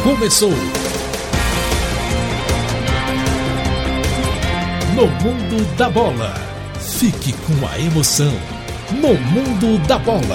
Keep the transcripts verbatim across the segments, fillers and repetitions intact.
começou. No Mundo da Bola. Fique com a emoção. No Mundo da Bola.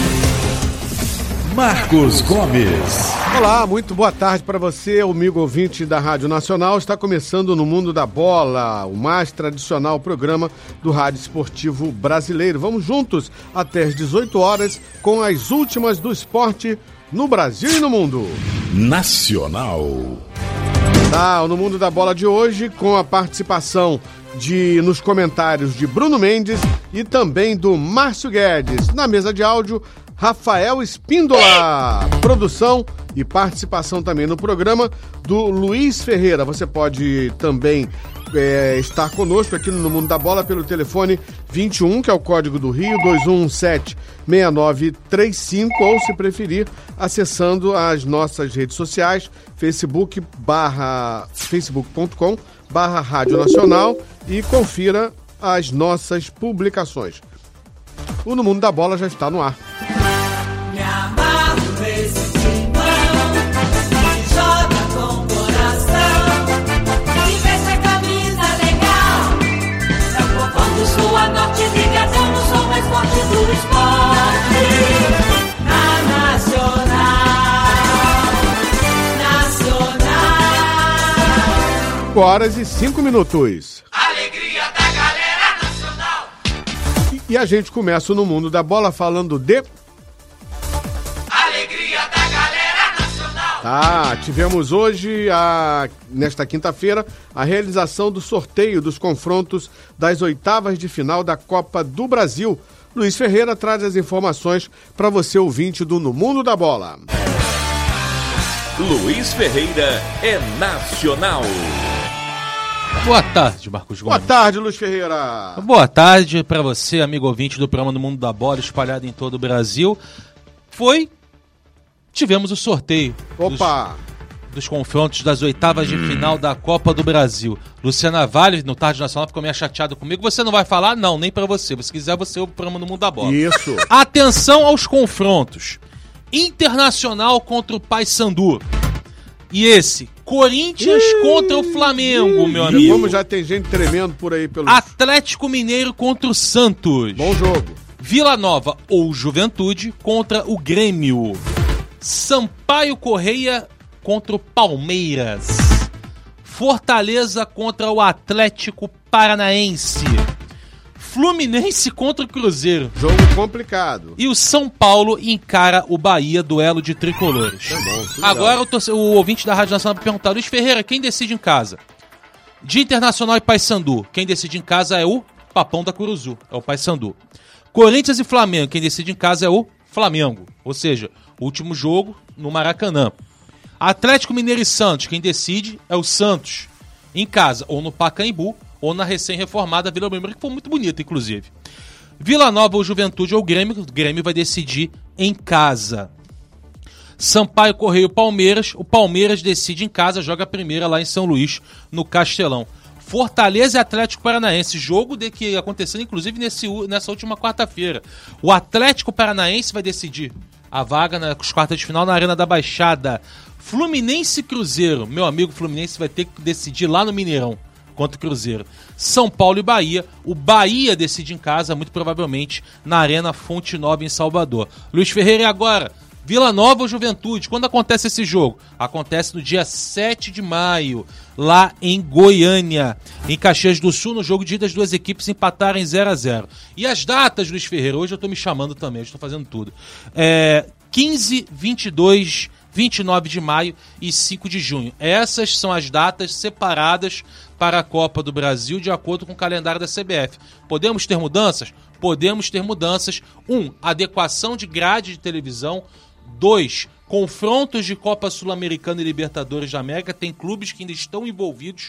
Marcos Gomes. Olá, muito boa tarde para você, amigo ouvinte da Rádio Nacional. Está começando no Mundo da Bola, o mais tradicional programa do rádio esportivo brasileiro. Vamos juntos até às dezoito horas com as últimas do esporte no Brasil e no mundo. Nacional. Tá, no Mundo da Bola de hoje, com a participação de, nos comentários de Bruno Mendes e também do Márcio Guedes. Na mesa de áudio, Rafael Espíndola. Produção e participação também no programa do Luiz Ferreira. Você pode também é, estar conosco aqui no Mundo da Bola pelo telefone vinte e um, que é o código do Rio, dois um um sete, seis nove três cinco, ou se preferir, acessando as nossas redes sociais, Facebook barra, facebook ponto com barra Rádio Nacional, e confira as nossas publicações. O No Mundo da Bola já está no ar. Me amarro nesse timão, que joga com o coração, que veste a camisa legal. É o povão do sul a norte, ligação no som mais forte do esporte. Na Nacional, Nacional. Horas e cinco minutos. Alegria da galera nacional. E, e a gente começa no Mundo da Bola falando de... Ah, tivemos hoje, a, nesta quinta-feira, a realização do sorteio dos confrontos das oitavas de final da Copa do Brasil. Luiz Ferreira traz as informações para você, ouvinte do No Mundo da Bola. Luiz Ferreira é nacional. Boa tarde, Marcos Gomes. Boa tarde, Luiz Ferreira. Boa tarde para você, amigo ouvinte do programa No Mundo da Bola, espalhado em todo o Brasil. Foi... Tivemos o sorteio Opa. Dos, dos confrontos das oitavas de final da Copa do Brasil. Luciana Vale, no Tarde Nacional, ficou meio chateado comigo. Você não vai falar? Não, nem pra você. Se quiser, você ouve o programa No Mundo da Bola. Isso. Atenção aos confrontos. Internacional contra o Paysandu. E esse, Corinthians Ih, contra o Flamengo, meu amigo. Como já tem gente tremendo por aí pelo... Atlético Mineiro contra o Santos. Bom jogo. Vila Nova ou Juventude contra o Grêmio. Sampaio Correia contra o Palmeiras. Fortaleza contra o Atlético Paranaense. Fluminense contra o Cruzeiro. Jogo complicado. E o São Paulo encara o Bahia, duelo de tricolores. Tá bom, Agora o, torce... o ouvinte da Rádio Nacional vai perguntar: Luiz Ferreira, quem decide em casa? De Internacional e Paysandu, quem decide em casa é o Papão da Curuzu, é o Paysandu. Corinthians e Flamengo, quem decide em casa é o Flamengo. Ou seja, último jogo no Maracanã. Atlético Mineiro e Santos, quem decide é o Santos. Em casa, ou no Pacaembu, ou na recém-reformada Vila Belmiro, que foi muito bonita, inclusive. Vila Nova ou Juventude ou Grêmio, o Grêmio vai decidir em casa. Sampaio Correia e Palmeiras, o Palmeiras decide em casa, joga a primeira lá em São Luís, no Castelão. Fortaleza e Atlético Paranaense, jogo de que aconteceu inclusive nesse, nessa última quarta-feira. O Atlético Paranaense vai decidir a vaga nas quartas de final na Arena da Baixada. Fluminense e Cruzeiro, meu amigo Fluminense vai ter que decidir lá no Mineirão contra o Cruzeiro. São Paulo e Bahia, o Bahia decide em casa, muito provavelmente na Arena Fonte Nova em Salvador. Luiz Ferreira, e agora? Vila Nova ou Juventude? Quando acontece esse jogo? Acontece no dia sete de maio, lá em Goiânia. Em Caxias do Sul, no jogo de ida, as duas equipes empataram em zero a zero. E as datas, Luiz Ferreira? Hoje eu tô me chamando também, hoje eu tô fazendo tudo. É, quinze, vinte e dois, vinte e nove de maio e cinco de junho. Essas são as datas separadas para a Copa do Brasil, de acordo com o calendário da C B F. Podemos ter mudanças? Podemos ter mudanças. Um, adequação de grade de televisão. Dois, confrontos de Copa Sul-Americana e Libertadores da América. Tem clubes que ainda estão envolvidos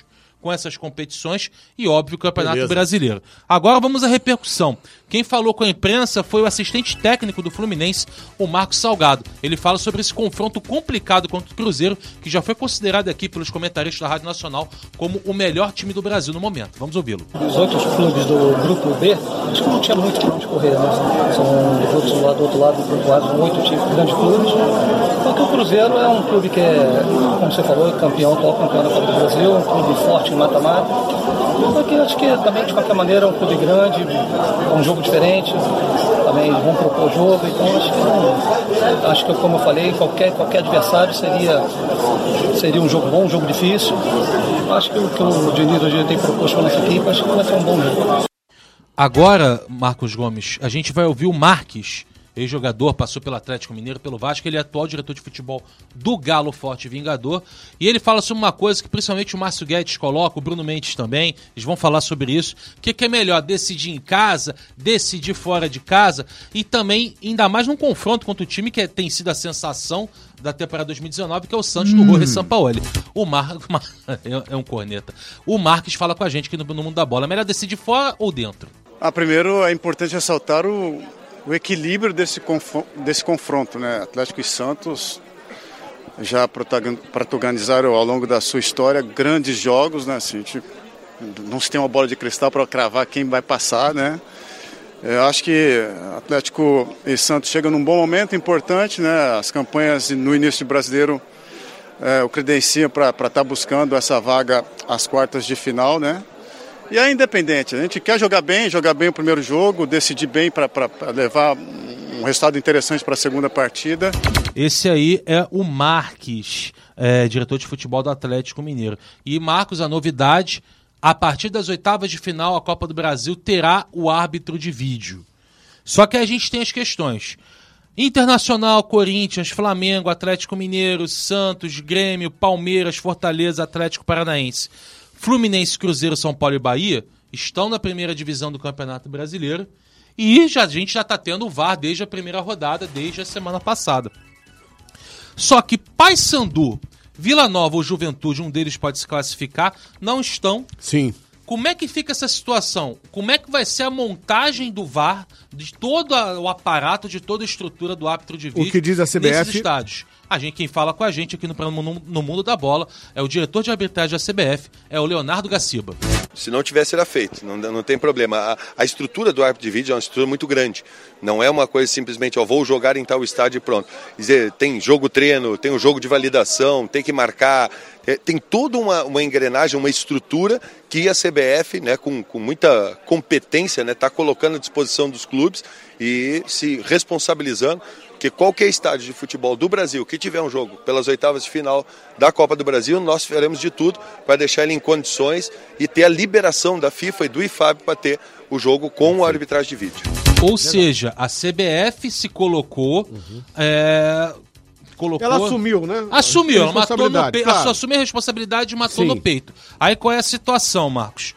com essas competições e, óbvio, o Campeonato Beleza. Brasileiro. Agora vamos à repercussão. Quem falou com a imprensa foi o assistente técnico do Fluminense, o Marcos Salgado. Ele fala sobre esse confronto complicado contra o Cruzeiro, que já foi considerado aqui pelos comentaristas da Rádio Nacional como o melhor time do Brasil no momento. Vamos ouvi-lo. Os outros clubes do Grupo B, acho que não tinha muito para onde correr, né? São dos outros lá do outro lado do Grupo A, oito times, grandes clubes. Enquanto o Cruzeiro é um clube que é, como você falou, campeão, atual campeão da Copa do Brasil, um clube forte em mata-mata. Porque acho que também, de qualquer maneira, é um clube grande, é um jogo diferente, também vão propor jogo, então acho que, não, acho que como eu falei, qualquer, qualquer adversário seria, seria um jogo bom, um jogo difícil. Acho que o que o Diniz hoje tem proposto para a nossa equipe, acho que vai ser um bom jogo. Agora, Marcos Gomes, a gente vai ouvir o Marques, ex-jogador, passou pelo Atlético Mineiro, pelo Vasco, ele é atual diretor de futebol do Galo Forte Vingador, e ele fala sobre uma coisa que principalmente o Márcio Guedes coloca, o Bruno Mendes também, eles vão falar sobre isso, o que, que é melhor, decidir em casa, decidir fora de casa, e também, ainda mais num confronto contra o time que é, tem sido a sensação da temporada dois mil e dezenove, que é o Santos hum. do Jorge Sampaoli. O Mar... é um corneta. O Marques fala com a gente aqui no, no Mundo da Bola, é melhor decidir fora ou dentro? Ah, primeiro é importante ressaltar o o equilíbrio desse, conf... desse confronto, né? Atlético e Santos já protagonizaram ao longo da sua história grandes jogos, né? Assim, a gente não se tem uma bola de cristal para cravar quem vai passar, né? Eu acho que Atlético e Santos chegam num bom momento, importante, né? As campanhas no início do Brasileiro é, o credenciam para estar tá buscando essa vaga às quartas de final, né? E é independente, a gente quer jogar bem, jogar bem o primeiro jogo, decidir bem para levar um resultado interessante para a segunda partida. Esse aí é o Marques, é, diretor de futebol do Atlético Mineiro. E, Marcos, a novidade, a partir das oitavas de final, a Copa do Brasil terá o árbitro de vídeo. Só que a gente tem as questões. Internacional, Corinthians, Flamengo, Atlético Mineiro, Santos, Grêmio, Palmeiras, Fortaleza, Atlético Paranaense, Fluminense, Cruzeiro, São Paulo e Bahia estão na primeira divisão do Campeonato Brasileiro e já, a gente já está tendo o V A R desde a primeira rodada, desde a semana passada. Só que Paysandu, Vila Nova ou Juventude, um deles pode se classificar, não estão. Sim. Como é que fica essa situação? Como é que vai ser a montagem do V A R, de todo o aparato, de toda a estrutura do árbitro de vídeo o que diz a C B F... nesses estádios? A gente, quem fala com a gente aqui no, no, no Mundo da Bola é o diretor de arbitragem da C B F, é o Leonardo Gaciba. Se não tivesse, era feito, não, não tem problema. A, a estrutura do árbitro de vídeo é uma estrutura muito grande. Não é uma coisa simplesmente, ó, vou jogar em tal estádio e pronto. Quer dizer, tem jogo treino, tem o jogo de validação, tem que marcar, é, tem toda uma, uma engrenagem, uma estrutura que a C B F, né, com, com muita competência, né, está colocando à disposição dos clubes e se responsabilizando. Que qualquer estádio de futebol do Brasil que tiver um jogo pelas oitavas de final da Copa do Brasil, nós faremos de tudo para deixar ele em condições e ter a liberação da FIFA e do I F A B para ter o jogo com a arbitragem de vídeo. Ou seja, a C B F se colocou... Uhum. É... Colocou... Ela assumiu, né? Assumiu, ela matou no peito. Claro. Assumiu a responsabilidade e matou Sim. no peito. Aí qual é a situação, Marcos?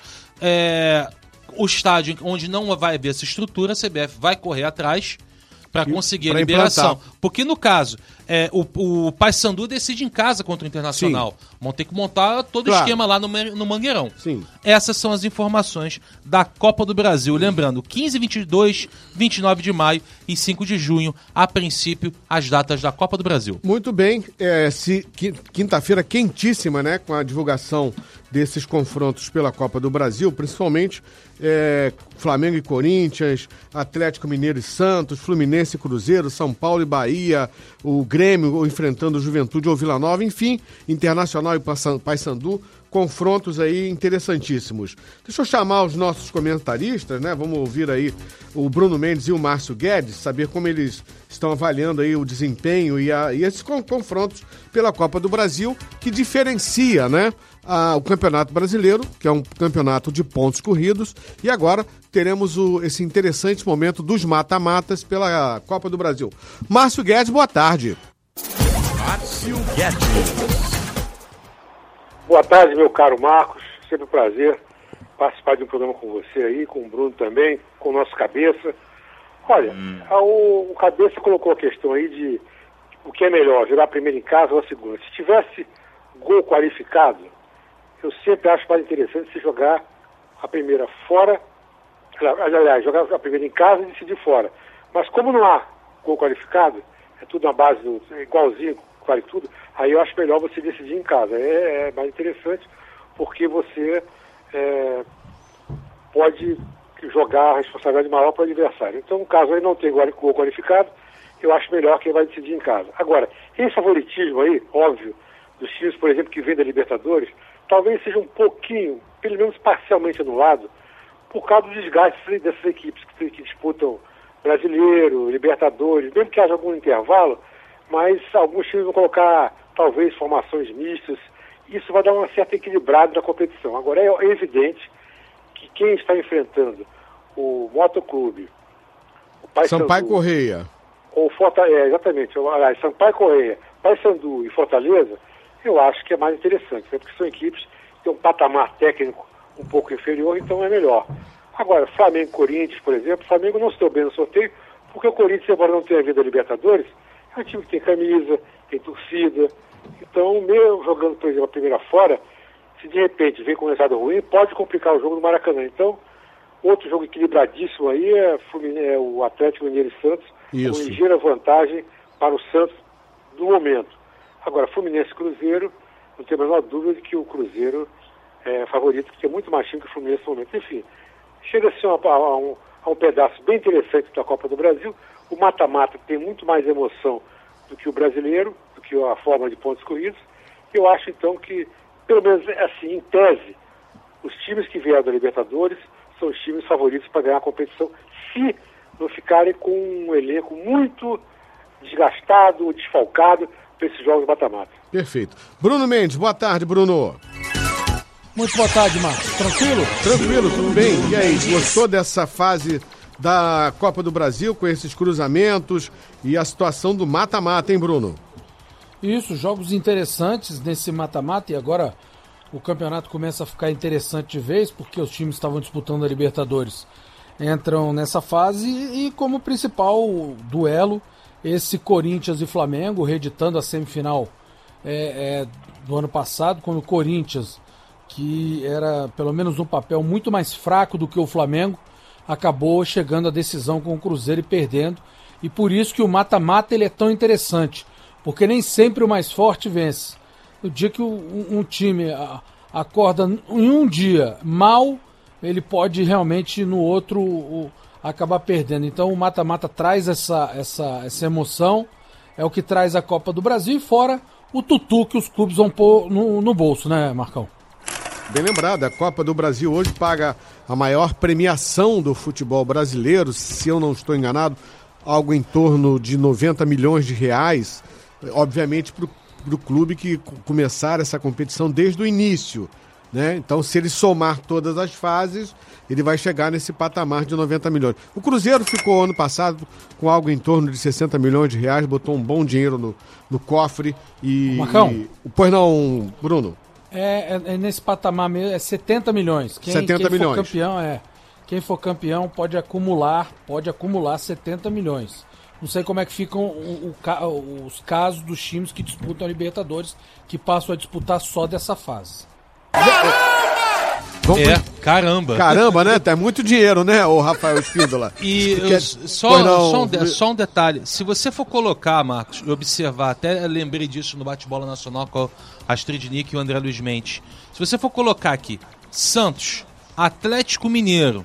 É... O estádio onde não vai haver essa estrutura, a C B F vai correr atrás para conseguir a liberação. Implantar. Porque no caso, é, o, o Paysandu decide em casa contra o Internacional. Sim. Vão ter que montar todo o claro. esquema lá no, no Mangueirão. Sim. Essas são as informações da Copa do Brasil. Lembrando, quinze, vinte e dois, vinte e nove de maio e cinco de junho, a princípio, as datas da Copa do Brasil. Muito bem. É, se, quinta-feira quentíssima, né? Com a divulgação desses confrontos pela Copa do Brasil, principalmente é, Flamengo e Corinthians, Atlético Mineiro e Santos, Fluminense e Cruzeiro, São Paulo e Bahia, o Grêmio enfrentando o Juventude ou Vila Nova, enfim, Internacional e Paysandu, confrontos aí interessantíssimos. Deixa eu chamar os nossos comentaristas, né? Vamos ouvir aí o Bruno Mendes e o Márcio Guedes, saber como eles estão avaliando aí o desempenho e, a, e esses confrontos pela Copa do Brasil, que diferencia, né? A, o Campeonato Brasileiro, que é um campeonato de pontos corridos, e agora teremos o, esse interessante momento dos mata-matas pela Copa do Brasil. Márcio Guedes, boa tarde. Márcio Guedes. Boa tarde, meu caro Marcos. Sempre um prazer participar de um programa com você aí, com o Bruno também, com o nosso Cabeça. Olha, hum. a, o, o Cabeça colocou a questão aí de o que é melhor, jogar primeiro em casa ou a segunda. Se tivesse gol qualificado, eu sempre acho mais interessante se jogar a primeira fora, aliás, jogar a primeira em casa e decidir fora. Mas como não há gol qualificado, é tudo na base do é igualzinho, quase tudo, aí eu acho melhor você decidir em casa. É, é mais interessante porque você é, pode jogar a responsabilidade maior para o adversário. Então, no caso aí não tem gol qualificado, eu acho melhor quem vai decidir em casa. Agora, esse favoritismo aí, óbvio, dos times, por exemplo, que vem da Libertadores, talvez seja um pouquinho, pelo menos parcialmente anulado, por causa do desgaste dessas equipes que, que disputam Brasileiro, Libertadores, mesmo que haja algum intervalo, mas alguns times vão colocar, talvez, formações mistas, isso vai dar uma certa equilibrada na competição. Agora, é evidente que quem está enfrentando o Motoclube, o Paysandu, Sampaio Correia, ou Fortaleza, é, exatamente, aliás, Sampaio Correia, Paysandu e Fortaleza, eu acho que é mais interessante, né? Porque são equipes que têm um patamar técnico um pouco inferior, então é melhor. Agora, Flamengo e Corinthians, por exemplo, o Flamengo não se deu bem no sorteio, porque o Corinthians, embora não tenha vindo a Libertadores, é um time que tem camisa, tem torcida, então, mesmo jogando, por exemplo, a primeira fora, se de repente vem com um resultado ruim, pode complicar o jogo no Maracanã. Então, outro jogo equilibradíssimo aí é, é o Atlético Mineiro e Santos, Isso. com ligeira vantagem para o Santos do momento. Agora, Fluminense e Cruzeiro, não tenho a menor dúvida de que o Cruzeiro é favorito, que é muito mais time que o Fluminense no momento. Enfim, chega-se a, a, um, a um pedaço bem interessante da Copa do Brasil. O mata-mata tem muito mais emoção do que o brasileiro, do que a forma de pontos corridos. Eu acho, então, que, pelo menos assim, em tese, os times que vieram da Libertadores são os times favoritos para ganhar a competição, se não ficarem com um elenco muito desgastado, desfalcado para esses jogos mata-mata. Perfeito. Bruno Mendes, boa tarde, Bruno. Muito boa tarde, Marcos. Tranquilo? Tranquilo, tudo bem? E aí, gostou dessa fase da Copa do Brasil, com esses cruzamentos e a situação do mata-mata, hein, Bruno? Isso, jogos interessantes nesse mata-mata, e agora o campeonato começa a ficar interessante de vez, porque os times estavam disputando a Libertadores entram nessa fase, e como principal duelo, esse Corinthians e Flamengo, reeditando a semifinal é, é, do ano passado, quando o Corinthians, que era pelo menos no papel muito mais fraco do que o Flamengo, acabou chegando à decisão com o Cruzeiro e perdendo, e por isso que o mata-mata ele é tão interessante, porque nem sempre o mais forte vence. No dia que um, um time acorda em um dia mal, ele pode realmente no outro o, acabar perdendo. Então o mata-mata traz essa, essa, essa emoção, é o que traz a Copa do Brasil, e fora o tutu que os clubes vão pôr no, no bolso, né, Marcão? Bem lembrado, a Copa do Brasil hoje paga a maior premiação do futebol brasileiro, se eu não estou enganado, algo em torno de noventa milhões de reais, obviamente para o clube que começar essa competição desde o início, né? Então, se ele somar todas as fases, ele vai chegar nesse patamar de noventa milhões. O Cruzeiro ficou ano passado com algo em torno de sessenta milhões de reais, botou um bom dinheiro no, no cofre e... Marcão. E, pois não, Bruno? É, é, é nesse patamar mesmo, é setenta milhões. Quem, setenta quem milhões. For campeão, é, quem for campeão pode acumular, pode acumular setenta milhões. Não sei como é que ficam o, o, os casos dos times que disputam a Libertadores, que passam a disputar só dessa fase. Vamos É, pro... caramba. Caramba, né? Tá muito dinheiro, né, o Rafael Espíndola? E eu, Quer... só, não... só, um de, só um detalhe, se você for colocar, Marcos, e observar, até lembrei disso no bate-bola nacional com a Astrid Nick e o André Luiz Mendes, se você for colocar aqui Santos, Atlético Mineiro,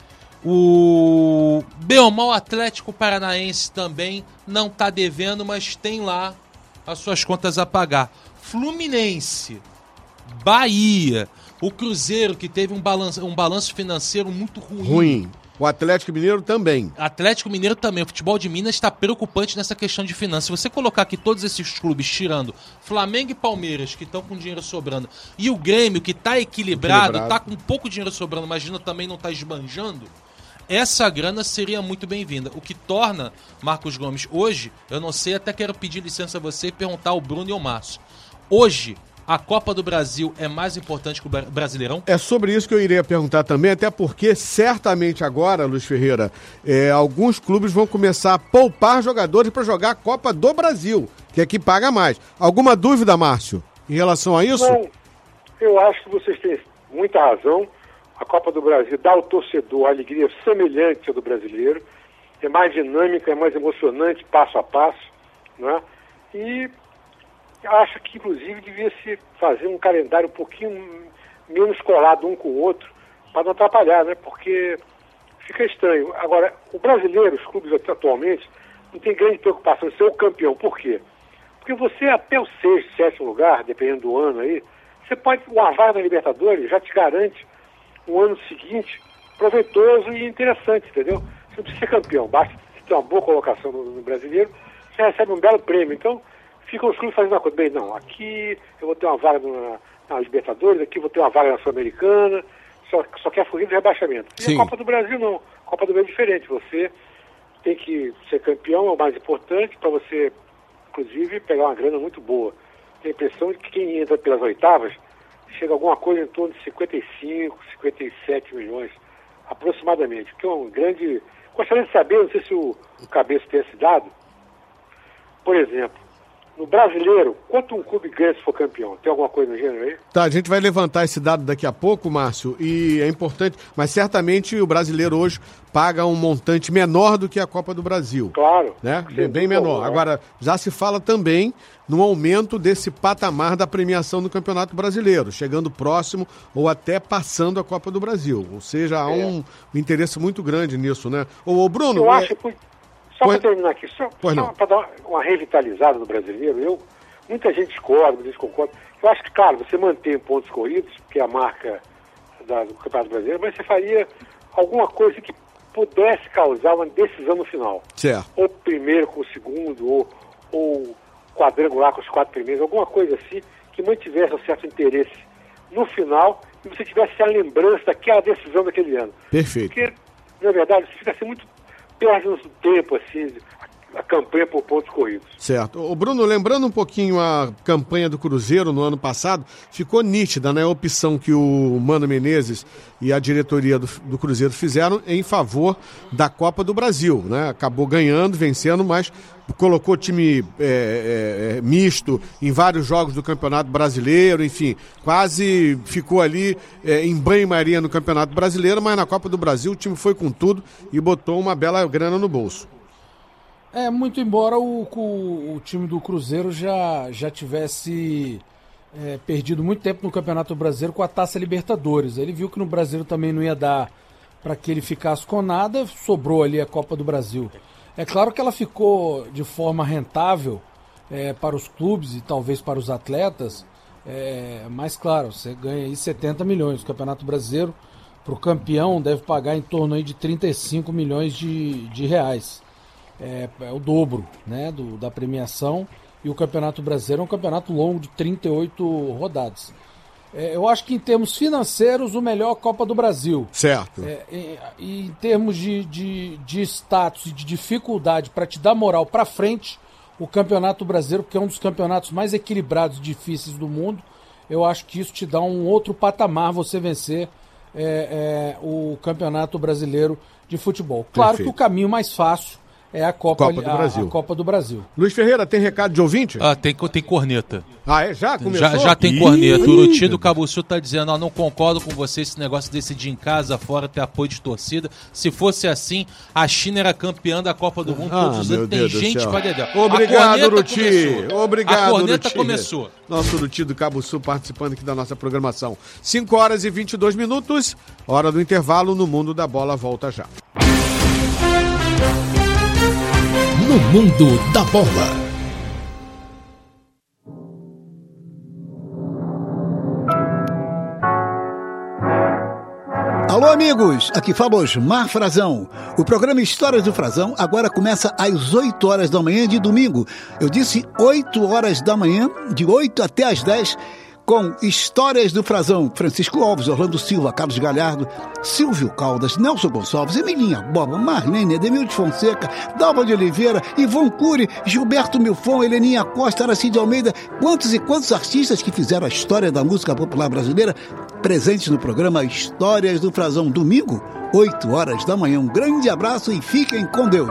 o Belmau Atlético Paranaense também não tá devendo, mas tem lá as suas contas a pagar. Fluminense, Bahia, o Cruzeiro, que teve um balanço, um balanço financeiro muito ruim. Ruim. O Atlético Mineiro também. Atlético Mineiro também. O futebol de Minas está preocupante nessa questão de finanças. Se você colocar aqui todos esses clubes, tirando Flamengo e Palmeiras, que estão com dinheiro sobrando, e o Grêmio, que está equilibrado, está com pouco dinheiro sobrando, imagina também não está esbanjando, essa grana seria muito bem-vinda. O que torna, Marcos Gomes, hoje, eu não sei, até quero pedir licença a você e perguntar ao Bruno e ao Márcio. Hoje, a Copa do Brasil é mais importante que o Brasileirão? É sobre isso que eu iria perguntar também, até porque certamente agora, Luiz Ferreira, é, alguns clubes vão começar a poupar jogadores para jogar a Copa do Brasil, que é que paga mais. Alguma dúvida, Márcio, em relação a isso? Não, Eu acho que vocês têm muita razão. A Copa do Brasil dá ao torcedor a alegria semelhante à do brasileiro. É mais dinâmica, é mais emocionante, passo a passo, né? E acho que, inclusive, devia se fazer um calendário um pouquinho menos colado um com o outro, para não atrapalhar, né? Porque fica estranho. Agora, o brasileiro, os clubes atualmente, não tem grande preocupação em ser o campeão. Por quê? Porque você, até o sexto, sétimo lugar, dependendo do ano aí, você pode, uma vaga na Libertadores já te garante um ano seguinte proveitoso e interessante, entendeu? Você não precisa ser campeão, basta ter uma boa colocação no, no brasileiro, você recebe um belo prêmio. Então, ficam os clubes fazendo uma coisa, bem, não, aqui eu vou ter uma vaga na, na Libertadores, aqui eu vou ter uma vaga na Sul-Americana, só, só quer fugir do rebaixamento. E Sim. a Copa do Brasil não, a Copa do Brasil é diferente, você tem que ser campeão, é o mais importante, para você, inclusive, pegar uma grana muito boa. Tenho a impressão de que quem entra pelas oitavas chega a alguma coisa em torno de cinquenta e cinco, cinquenta e sete milhões, aproximadamente, que é um grande... Gostaria de saber, não sei se o, o Cabeça tem esse dado, por exemplo, no brasileiro, quanto um clube ganha se for campeão? Tem alguma coisa no gênero aí? Tá, a gente vai levantar esse dado daqui a pouco, Márcio, e é importante, mas certamente o brasileiro hoje paga um montante menor do que a Copa do Brasil. Claro. Né? Sem Bem dúvida, menor. né? Agora, já se fala também no aumento desse patamar da premiação do Campeonato Brasileiro, chegando próximo ou até passando a Copa do Brasil. Ou seja, há É. um, um interesse muito grande nisso, né? Ô, ô Bruno... Eu é- acho que, só Pois- para terminar aqui, só, Pois só não. para dar uma revitalizada no brasileiro, eu, muita gente discorda, muita gente concorda. Eu acho que, claro, você mantém pontos corridos, que é a marca da- do Campeonato Brasileiro, mas você faria alguma coisa que pudesse causar uma decisão no final. Certo. Ou primeiro com o segundo, ou, ou quadrangular com os quatro primeiros, alguma coisa assim, que mantivesse um certo interesse no final e você tivesse a lembrança daquela decisão daquele ano. Perfeito. Porque, na verdade, você fica assim muito perde no tempo, assim, a campanha por pontos corridos. Certo. Ô Bruno, lembrando um pouquinho a campanha do Cruzeiro no ano passado, ficou nítida, né, a opção que o Mano Menezes e a diretoria do, do Cruzeiro fizeram em favor da Copa do Brasil, né? Acabou ganhando, vencendo, mas colocou time é, é, misto em vários jogos do Campeonato Brasileiro, enfim, quase ficou ali é, em banho-maria no Campeonato Brasileiro, mas na Copa do Brasil o time foi com tudo e botou uma bela grana no bolso. É, muito embora o, o, o time do Cruzeiro já, já tivesse é, perdido muito tempo no Campeonato Brasileiro com a Taça Libertadores. Ele viu que no Brasil também não ia dar para que ele ficasse com nada, sobrou ali a Copa do Brasil. É claro que ela ficou de forma rentável é, para os clubes e talvez para os atletas, é, mas claro, você ganha aí setenta milhões. O Campeonato Brasileiro, para o campeão, deve pagar em torno aí de trinta e cinco milhões de, de reais. É, é o dobro, né, do, da premiação, e o Campeonato Brasileiro é um campeonato longo de trinta e oito rodadas. É, eu acho que em termos financeiros o melhor Copa do Brasil. Certo. É, e, e em termos de, de, de status e de dificuldade para te dar moral para frente, o Campeonato Brasileiro, que é um dos campeonatos mais equilibrados e difíceis do mundo, eu acho que isso te dá um outro patamar você vencer é, é, o Campeonato Brasileiro de Futebol. Claro Perfeito. que o caminho mais fácil é a Copa, Copa do a, Brasil. a Copa do Brasil. Luiz Ferreira, tem recado de ouvinte? Ah, tem, tem corneta. Ah, é? Já começou? Já, já tem Ih, corneta. O ih, Uruti do Cabuçu tá dizendo, ó, não concordo com você, esse negócio de decidir em casa, fora, ter apoio de torcida. Se fosse assim, a China era campeã da Copa do Mundo Ah, todos os meu anos. Tem Deus do gente céu. pra dedéu. Obrigado, A corneta Uruti. começou. Obrigado, A corneta Uruti. começou. Nosso Uruti do Cabo Sul participando aqui da nossa programação. cinco horas e vinte e dois minutos, hora do intervalo no Mundo da Bola, volta já. No Mundo da Bola. Alô, amigos! Aqui fala Osmar Frazão. O programa Histórias do Frazão agora começa às oito horas da manhã de domingo. Eu disse oito horas da manhã, de oito até às dez, com Histórias do Frazão. Francisco Alves, Orlando Silva, Carlos Galhardo, Silvio Caldas, Nelson Gonçalves, Emilinha Boba, Marlene, Edemilde Fonseca, Dalva de Oliveira, Ivon Cury, Gilberto Milfon, Heleninha Costa, Aracide Almeida. Quantos e quantos artistas que fizeram a história da música popular brasileira presentes no programa Histórias do Frazão, domingo, oito horas da manhã. Um grande abraço e fiquem com Deus.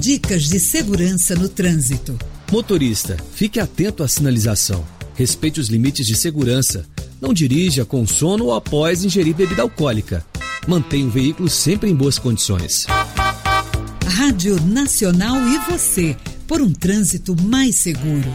Dicas de segurança no trânsito. Motorista, fique atento à sinalização. Respeite os limites de segurança. Não dirija com sono ou após ingerir bebida alcoólica. Mantenha o veículo sempre em boas condições. Rádio Nacional e você, por um trânsito mais seguro.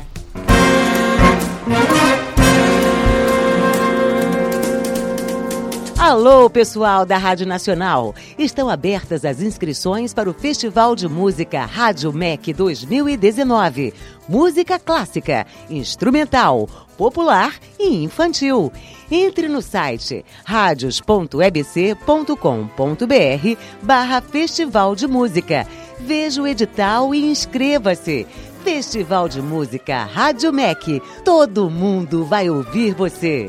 Alô, pessoal da Rádio Nacional! Estão abertas as inscrições para o Festival de Música Rádio M E C dois mil e dezenove. Música clássica, instrumental, popular e infantil. Entre no site radios ponto e b c ponto com ponto b r barra Festival de Música. Veja o edital e inscreva-se. Festival de Música Rádio M E C. Todo mundo vai ouvir você.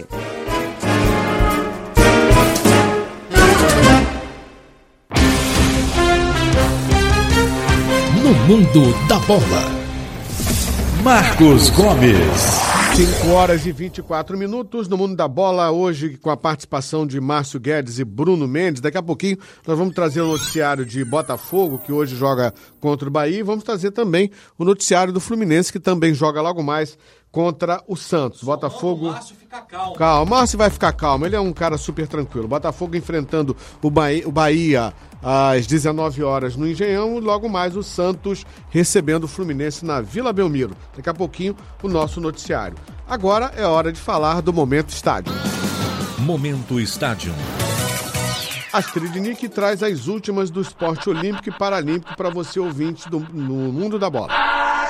No mundo da bola, Marcos Gomes. cinco horas e vinte e quatro minutos no mundo da bola, hoje com a participação de Márcio Guedes e Bruno Mendes. Daqui a pouquinho nós vamos trazer o noticiário de Botafogo, que hoje joga contra o Bahia, e vamos trazer também o noticiário do Fluminense, que também joga logo mais contra o Santos. Botafogo... Calma, calma, o Márcio vai ficar calmo, ele é um cara super tranquilo. Botafogo enfrentando o Bahia, o Bahia às dezenove horas no Engenhão, e logo mais o Santos recebendo o Fluminense na Vila Belmiro. Daqui a pouquinho o nosso noticiário. Agora é hora de falar do Momento Estádio. Momento Estádio. Astrid Nick traz as últimas do esporte olímpico e paralímpico para você, ouvinte do, no mundo da bola.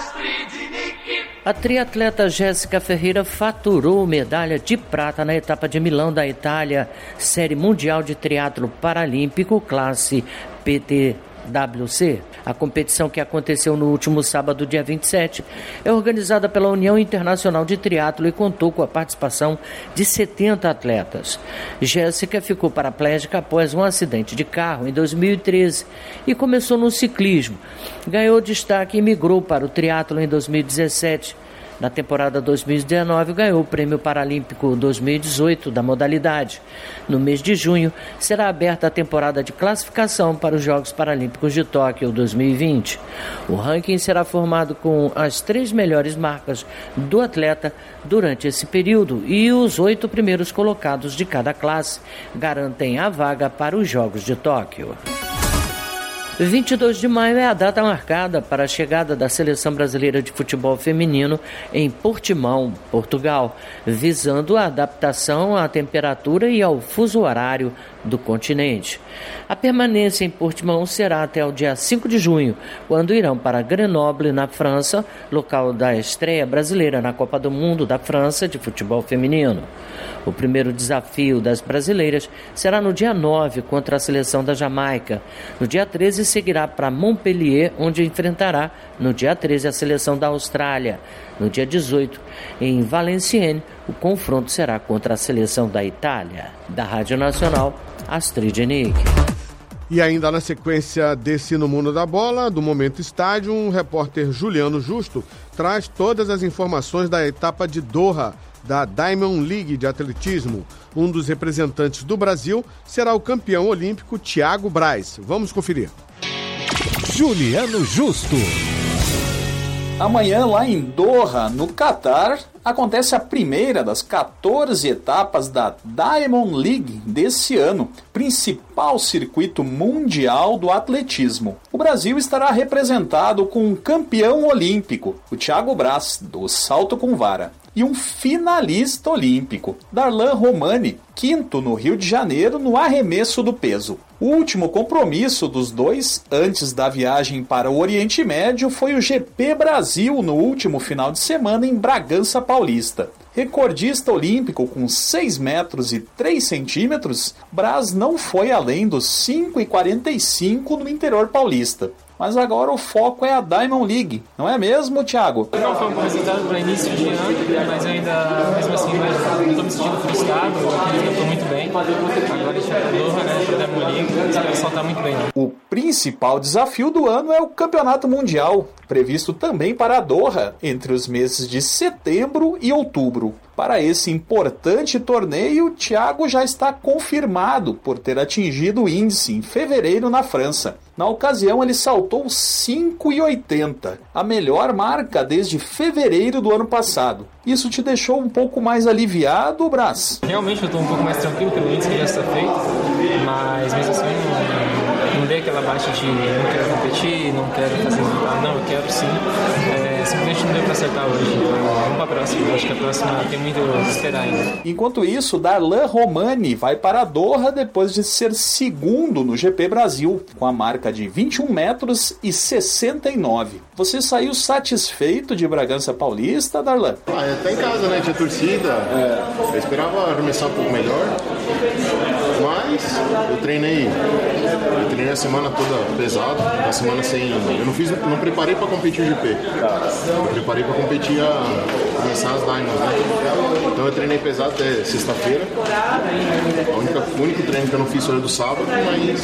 A triatleta Jéssica Ferreira faturou medalha de prata na etapa de Milão da Itália, Série Mundial de Triatlo Paralímpico, classe P T W C. A competição, que aconteceu no último sábado, dia vinte e sete, é organizada pela União Internacional de Triatlo e contou com a participação de setenta atletas. Jéssica ficou paraplégica após um acidente de carro em dois mil e treze e começou no ciclismo. Ganhou destaque e migrou para o triatlo em dois mil e dezessete. Na temporada dois mil e dezenove, ganhou o Prêmio Paralímpico dois mil e dezoito da modalidade. No mês de junho, será aberta a temporada de classificação para os Jogos Paralímpicos de Tóquio dois mil e vinte. O ranking será formado com as três melhores marcas do atleta durante esse período, e os oito primeiros colocados de cada classe garantem a vaga para os Jogos de Tóquio. vinte e dois de maio é a data marcada para a chegada da Seleção Brasileira de Futebol Feminino em Portimão, Portugal, visando a adaptação à temperatura e ao fuso horário do continente. A permanência em Portimão será até o dia cinco de junho, quando irão para Grenoble, na França, local da estreia brasileira na Copa do Mundo da França de futebol feminino. O primeiro desafio das brasileiras será no dia nove contra a seleção da Jamaica. No dia treze seguirá para Montpellier, onde enfrentará no dia treze a seleção da Austrália. No dia dezoito, em Valenciennes, o confronto será contra a seleção da Itália. Da Rádio Nacional, Astrid Nick. E ainda na sequência desse No Mundo da Bola, do Momento Estádio, um repórter Juliano Justo traz todas as informações da etapa de Doha da Diamond League de atletismo. Um dos representantes do Brasil será o campeão olímpico Thiago Braz. Vamos conferir. Juliano Justo. Amanhã, lá em Doha, no Catar, acontece a primeira das quatorze etapas da Diamond League desse ano, principal circuito mundial do atletismo. O Brasil estará representado com um campeão olímpico, o Thiago Braz, do salto com vara, e um finalista olímpico, Darlan Romani, quinto no Rio de Janeiro no arremesso do peso. O último compromisso dos dois, antes da viagem para o Oriente Médio, foi o G P Brasil no último final de semana em Bragança Paulista. Recordista olímpico com seis metros e três centímetros, Braz não foi além dos cinco e quarenta e cinco no interior paulista. Mas agora o foco é a Diamond League, não é mesmo, Thiago? Não foi um bom resultado para início de ano, mas ainda, mesmo assim, estou me sentindo frustrado, eu estou muito bem. Agora a gente vai para Doha, né, para a Diamond League, espero soltar muito bem. O principal desafio do ano é o Campeonato Mundial, previsto também para Doha entre os meses de setembro e outubro. Para esse importante torneio, Thiago já está confirmado por ter atingido o índice em fevereiro na França. Na ocasião, ele saltou cinco e oitenta, a melhor marca desde fevereiro do ano passado. Isso te deixou um pouco mais aliviado, Brás? Realmente eu estou um pouco mais tranquilo pelo índice que já está feito, mas mesmo assim não, não dei aquela baixa de não quero competir, não quero fazer nada. Não, eu quero sim. É, simplesmente não deu para acertar hoje. Então vamos para a próxima. Eu acho que a próxima tem muito a esperar ainda. Enquanto isso, Darlan Romani vai para Doha depois de ser segundo no G P Brasil, com a marca de vinte e um metros e sessenta e nove. Você saiu satisfeito de Bragança Paulista, Darlan? Ah, é, tá em casa, né? Tinha torcida. É, eu esperava arremessar um pouco melhor, mas eu treinei, eu treinei a semana toda pesado, a semana sem, eu não fiz, não preparei para competir o G P. Eu preparei para competir a começar as Diamonds, né? Então eu treinei pesado até sexta-feira. A única, o único treino que eu não fiz foi o do sábado, mas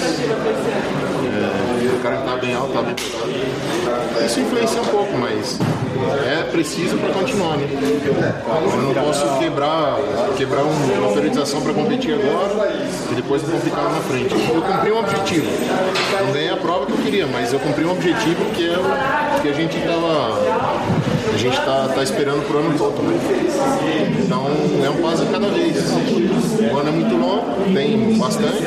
é, o cara que tá bem alto, tá bem pesado. Isso influencia um pouco, mas é preciso para continuar, né? Eu não posso quebrar, quebrar uma periodização para competir agora e depois vou complicar lá na frente. Eu cumpri um objetivo. Não ganhei a prova que eu queria, mas eu cumpri um objetivo que é o que a gente tava, a gente tá, tá esperando pro ano todo, né? Então é um passo a cada vez. O ano é muito longo, tem bastante.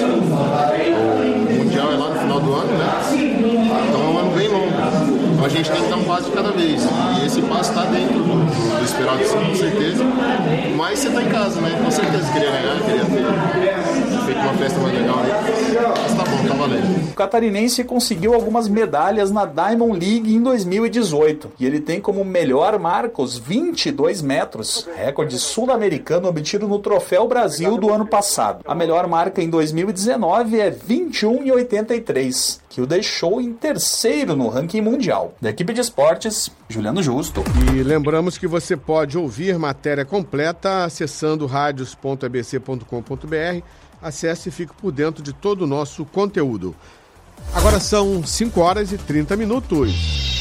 O Mundial é lá no final do ano, né? Então é um ano bem longo. Então a gente tem que dar um passo de cada vez. E esse passo está dentro do, do esperado, sim, com certeza. Mas você está em casa, né? Com certeza queria ganhar, queria ter feito uma festa mais legal aí. Mas tá bom, tá valendo. O catarinense conseguiu algumas medalhas na Diamond League em dois mil e dezoito. E ele tem como melhor marca os vinte e dois metros, recorde sul-americano obtido no Troféu Brasil do ano passado. A melhor marca em dois mil e dezenove é vinte e um e oitenta e três, que o deixou em terceiro no ranking mundial. Da equipe de esportes, Juliano Justo. E lembramos que você pode ouvir matéria completa acessando radios ponto a b c ponto com ponto b r. Acesse e fique por dentro de todo o nosso conteúdo. Agora são cinco horas e trinta minutos.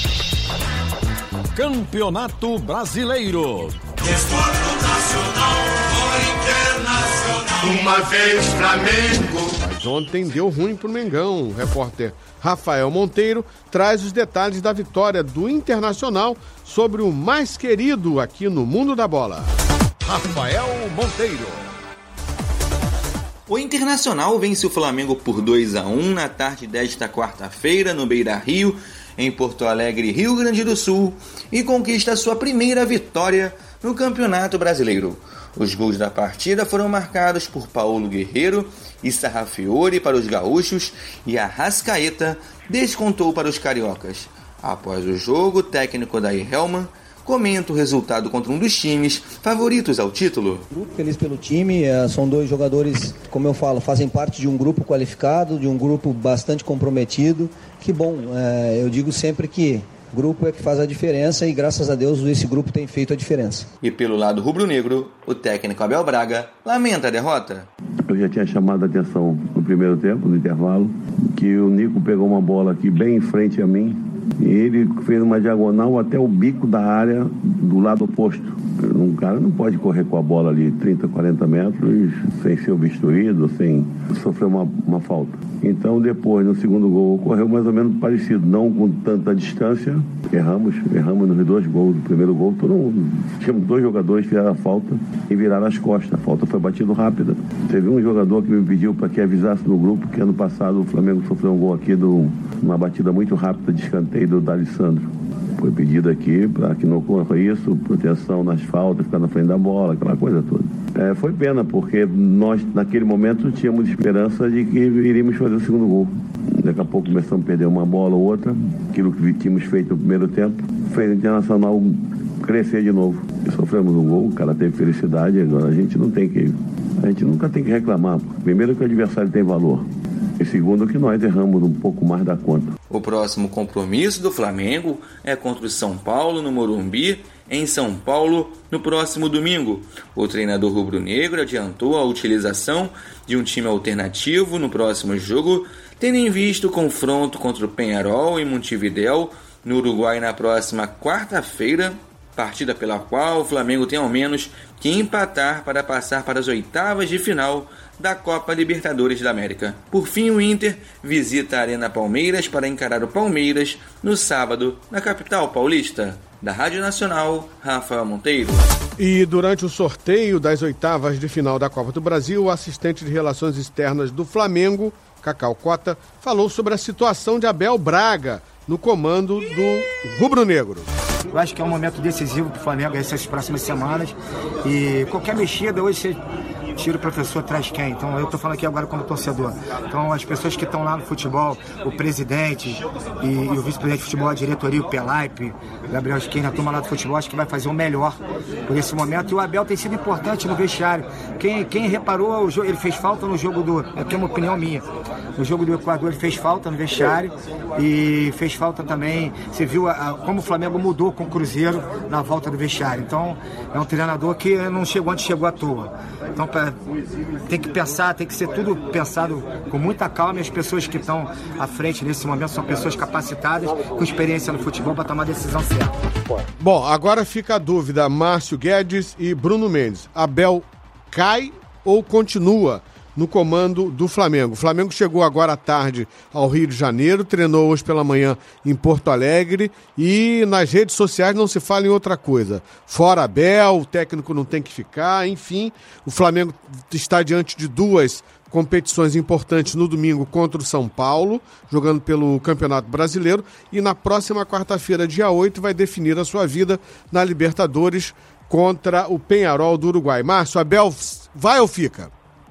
Campeonato Brasileiro. Desporto nacional ou internacional. Uma vez Flamengo. Mas ontem deu ruim pro Mengão. O repórter Rafael Monteiro traz os detalhes da vitória do Internacional sobre o mais querido aqui no mundo da bola. Rafael Monteiro. O Internacional vence o Flamengo por dois a um na tarde desta quarta-feira no Beira-Rio, em Porto Alegre, Rio Grande do Sul, e conquista sua primeira vitória no Campeonato Brasileiro. Os gols da partida foram marcados por Paulo Guerreiro e Sarrafiore para os gaúchos e Arrascaeta descontou para os cariocas. Após o jogo, o técnico Daí Helman comenta o resultado contra um dos times favoritos ao título. Feliz pelo time, são dois jogadores, como eu falo, fazem parte de um grupo qualificado, de um grupo bastante comprometido. Que bom, eu digo sempre que grupo é que faz a diferença e graças a Deus esse grupo tem feito a diferença. E pelo lado rubro-negro, o técnico Abel Braga lamenta a derrota. Eu já tinha chamado a atenção no primeiro tempo, no intervalo, que o Nico pegou uma bola aqui bem em frente a mim e ele fez uma diagonal até o bico da área do lado oposto. Um cara não pode correr com a bola ali trinta, quarenta metros sem ser obstruído, sem sofrer uma, uma falta. Então depois, no segundo gol, ocorreu mais ou menos parecido, não com tanta distância. Erramos, erramos nos dois gols. No primeiro gol, todo mundo, tínhamos dois jogadores que fizeram a falta e viraram as costas. A falta foi batida rápida. Teve um jogador que me pediu para que avisasse no grupo que ano passado o Flamengo sofreu um gol aqui de uma batida muito rápida de escanteio do D'Alessandro. Foi pedido aqui para que não ocorra isso, proteção nas faltas, ficar na frente da bola, aquela coisa toda. É, foi pena, porque nós, naquele momento, tínhamos esperança de que iríamos fazer o segundo gol. Daqui a pouco começamos a perder uma bola ou outra, aquilo que tínhamos feito no primeiro tempo, fez o Internacional crescer de novo. E sofremos um gol, o cara teve felicidade, agora a gente não tem que... A gente nunca tem que reclamar. Primeiro que o adversário tem valor. E segundo que nós erramos um pouco mais da conta. O próximo compromisso do Flamengo é contra o São Paulo no Morumbi, em São Paulo, no próximo domingo. O treinador rubro-negro adiantou a utilização de um time alternativo no próximo jogo, tendo em vista o confronto contra o Peñarol em Montevidéu, no Uruguai, na próxima quarta-feira, partida pela qual o Flamengo tem ao menos que empatar para passar para as oitavas de final da Copa Libertadores da América. Por fim, o Inter visita a Arena Palmeiras para encarar o Palmeiras no sábado, na capital paulista. Da Rádio Nacional, Rafa Monteiro. E durante o sorteio das oitavas de final da Copa do Brasil, o assistente de Relações Externas do Flamengo, Cacau Cota, falou sobre a situação de Abel Braga no comando do rubro-negro. Eu acho que é um momento decisivo para o Flamengo essas próximas semanas e qualquer mexida hoje você tira o professor, traz quem? Então eu estou falando aqui agora como torcedor. Então as pessoas que estão lá no futebol, o presidente e, e o vice-presidente de futebol, a diretoria, o Pelaipe, o Gabriel Schiena, a turma lá do futebol, acho que vai fazer o melhor por esse momento. E o Abel tem sido importante no vestiário. Quem, quem reparou, o jogo, ele fez falta no jogo do... Aqui é uma opinião minha. No jogo do Equador ele fez falta no vestiário e fez falta também, você viu a, a, como o Flamengo mudou com o Cruzeiro na volta do vestiário. Então é um treinador que não chegou onde chegou à toa. Então pra, tem que pensar, tem que ser tudo pensado com muita calma, e as pessoas que estão à frente nesse momento são pessoas capacitadas, com experiência no futebol para tomar a decisão certa. Bom, agora fica a dúvida, Márcio Guedes e Bruno Mendes. Abel cai ou continua no comando do Flamengo? O Flamengo chegou agora à tarde ao Rio de Janeiro, treinou hoje pela manhã em Porto Alegre e nas redes sociais não se fala em outra coisa. Fora Abel, o técnico não tem que ficar, enfim, o Flamengo está diante de duas competições importantes no domingo contra o São Paulo, jogando pelo Campeonato Brasileiro, e na próxima quarta-feira, dia oito, vai definir a sua vida na Libertadores contra o Peñarol do Uruguai. Márcio, Abel vai ou fica?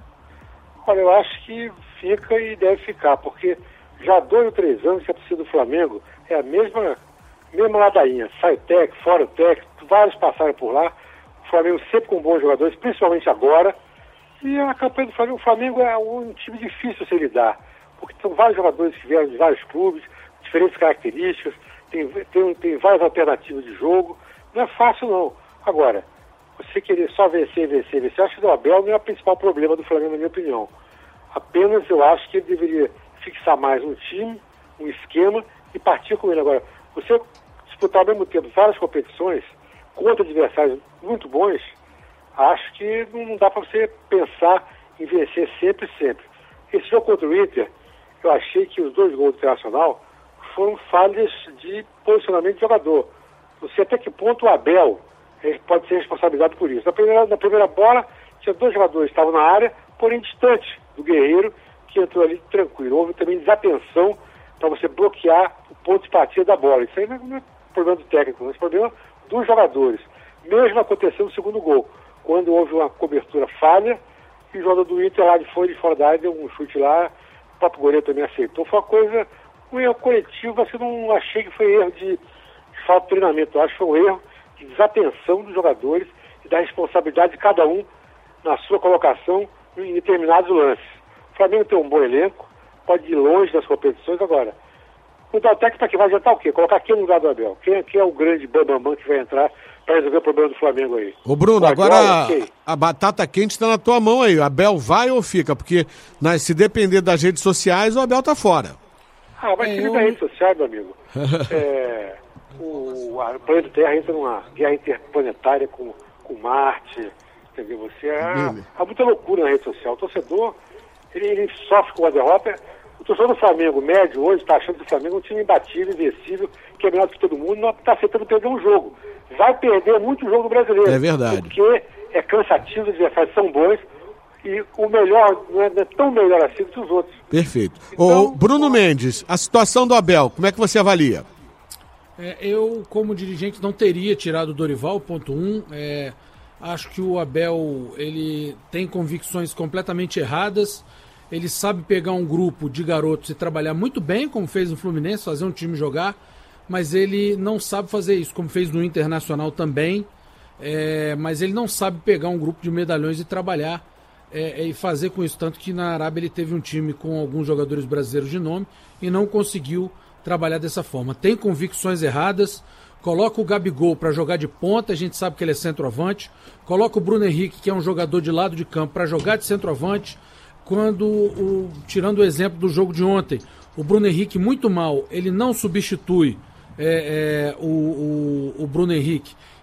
Olha, eu acho que fica e deve ficar, porque já há dois ou três anos que a torcida do Flamengo é a mesma, mesma ladainha. Sai o técnico, fora o técnico, vários passaram por lá. O Flamengo sempre com bons jogadores, principalmente agora. E a campanha do Flamengo, o Flamengo é um time difícil de se lidar, porque são vários jogadores que vieram de vários clubes, diferentes características, tem, tem, tem várias alternativas de jogo. Não é fácil, não. Agora, você querer só vencer, vencer, vencer, eu acho que o Abel não é o principal problema do Flamengo, na minha opinião. Apenas eu acho que ele deveria fixar mais um time, um esquema e partir com ele. Agora, você disputar ao mesmo tempo várias competições contra adversários muito bons, acho que não dá para você pensar em vencer sempre, sempre. Esse jogo contra o Inter, eu achei que os dois gols do Internacional foram falhas de posicionamento de jogador. Não sei até que ponto o Abel pode ser responsabilizado por isso. Na primeira, na primeira bola, tinha dois jogadores que estavam na área, porém distante do Guerreiro, que entrou ali tranquilo. Houve também desatenção para você bloquear o ponto de partida da bola. Isso aí não é problema do técnico, mas é problema dos jogadores. Mesmo aconteceu no segundo gol, quando houve uma cobertura falha, e o jogador do Inter lá de fora, de fora da área, deu um chute lá, o próprio goleiro também aceitou. Foi uma coisa, um erro coletivo, mas eu não achei que foi erro de, de falta de treinamento. Eu acho que foi um erro de desatenção dos jogadores e da responsabilidade de cada um na sua colocação em determinados lances. O Flamengo tem um bom elenco, pode ir longe das competições. Agora, mudar o técnico para que vai adiantar o quê? Colocar quem no lugar do Abel? Quem, quem é o grande bambambam que vai entrar para resolver o problema do Flamengo aí? Ô Bruno, Guardiola, agora okay. a batata quente está na tua mão aí. O Abel vai ou fica? Porque né, se depender das redes sociais, o Abel tá fora. Ah, mas se eu... das redes sociais, meu amigo, é, o, a planeta Terra entra numa guerra interplanetária com, com Marte, entendeu? Você, há, há muita loucura na rede social. O torcedor, ele, ele sofre com a derrota. O torcedor do Flamengo médio hoje está achando que o Flamengo é um time imbatível, invencível, que é melhor que todo mundo, não está aceitando perder um jogo. Vai perder muito jogo do brasileiro. É verdade. Porque é cansativo, os adversários são bons, e o melhor não é, não é tão melhor assim do que os outros. Perfeito. Então, Ô, Bruno Mendes, a situação do Abel, como é que você avalia? É, eu, como dirigente, não teria tirado o Dorival, ponto um. É, acho que o Abel ele tem convicções completamente erradas. Ele sabe pegar um grupo de garotos e trabalhar muito bem, como fez no Fluminense, fazer um time jogar, mas ele não sabe fazer isso, como fez no Internacional também. É, mas ele não sabe pegar um grupo de medalhões e trabalhar é, e fazer com isso. Tanto que na Arábia ele teve um time com alguns jogadores brasileiros de nome e não conseguiu trabalhar dessa forma. Tem convicções erradas, coloca o Gabigol para jogar de ponta, a gente sabe que ele é centroavante, coloca o Bruno Henrique, que é um jogador de lado de campo, para jogar de centroavante. Quando, o, tirando o exemplo do jogo de ontem, o Bruno Henrique muito mal, ele não substitui é, é, o, o, o Bruno Henrique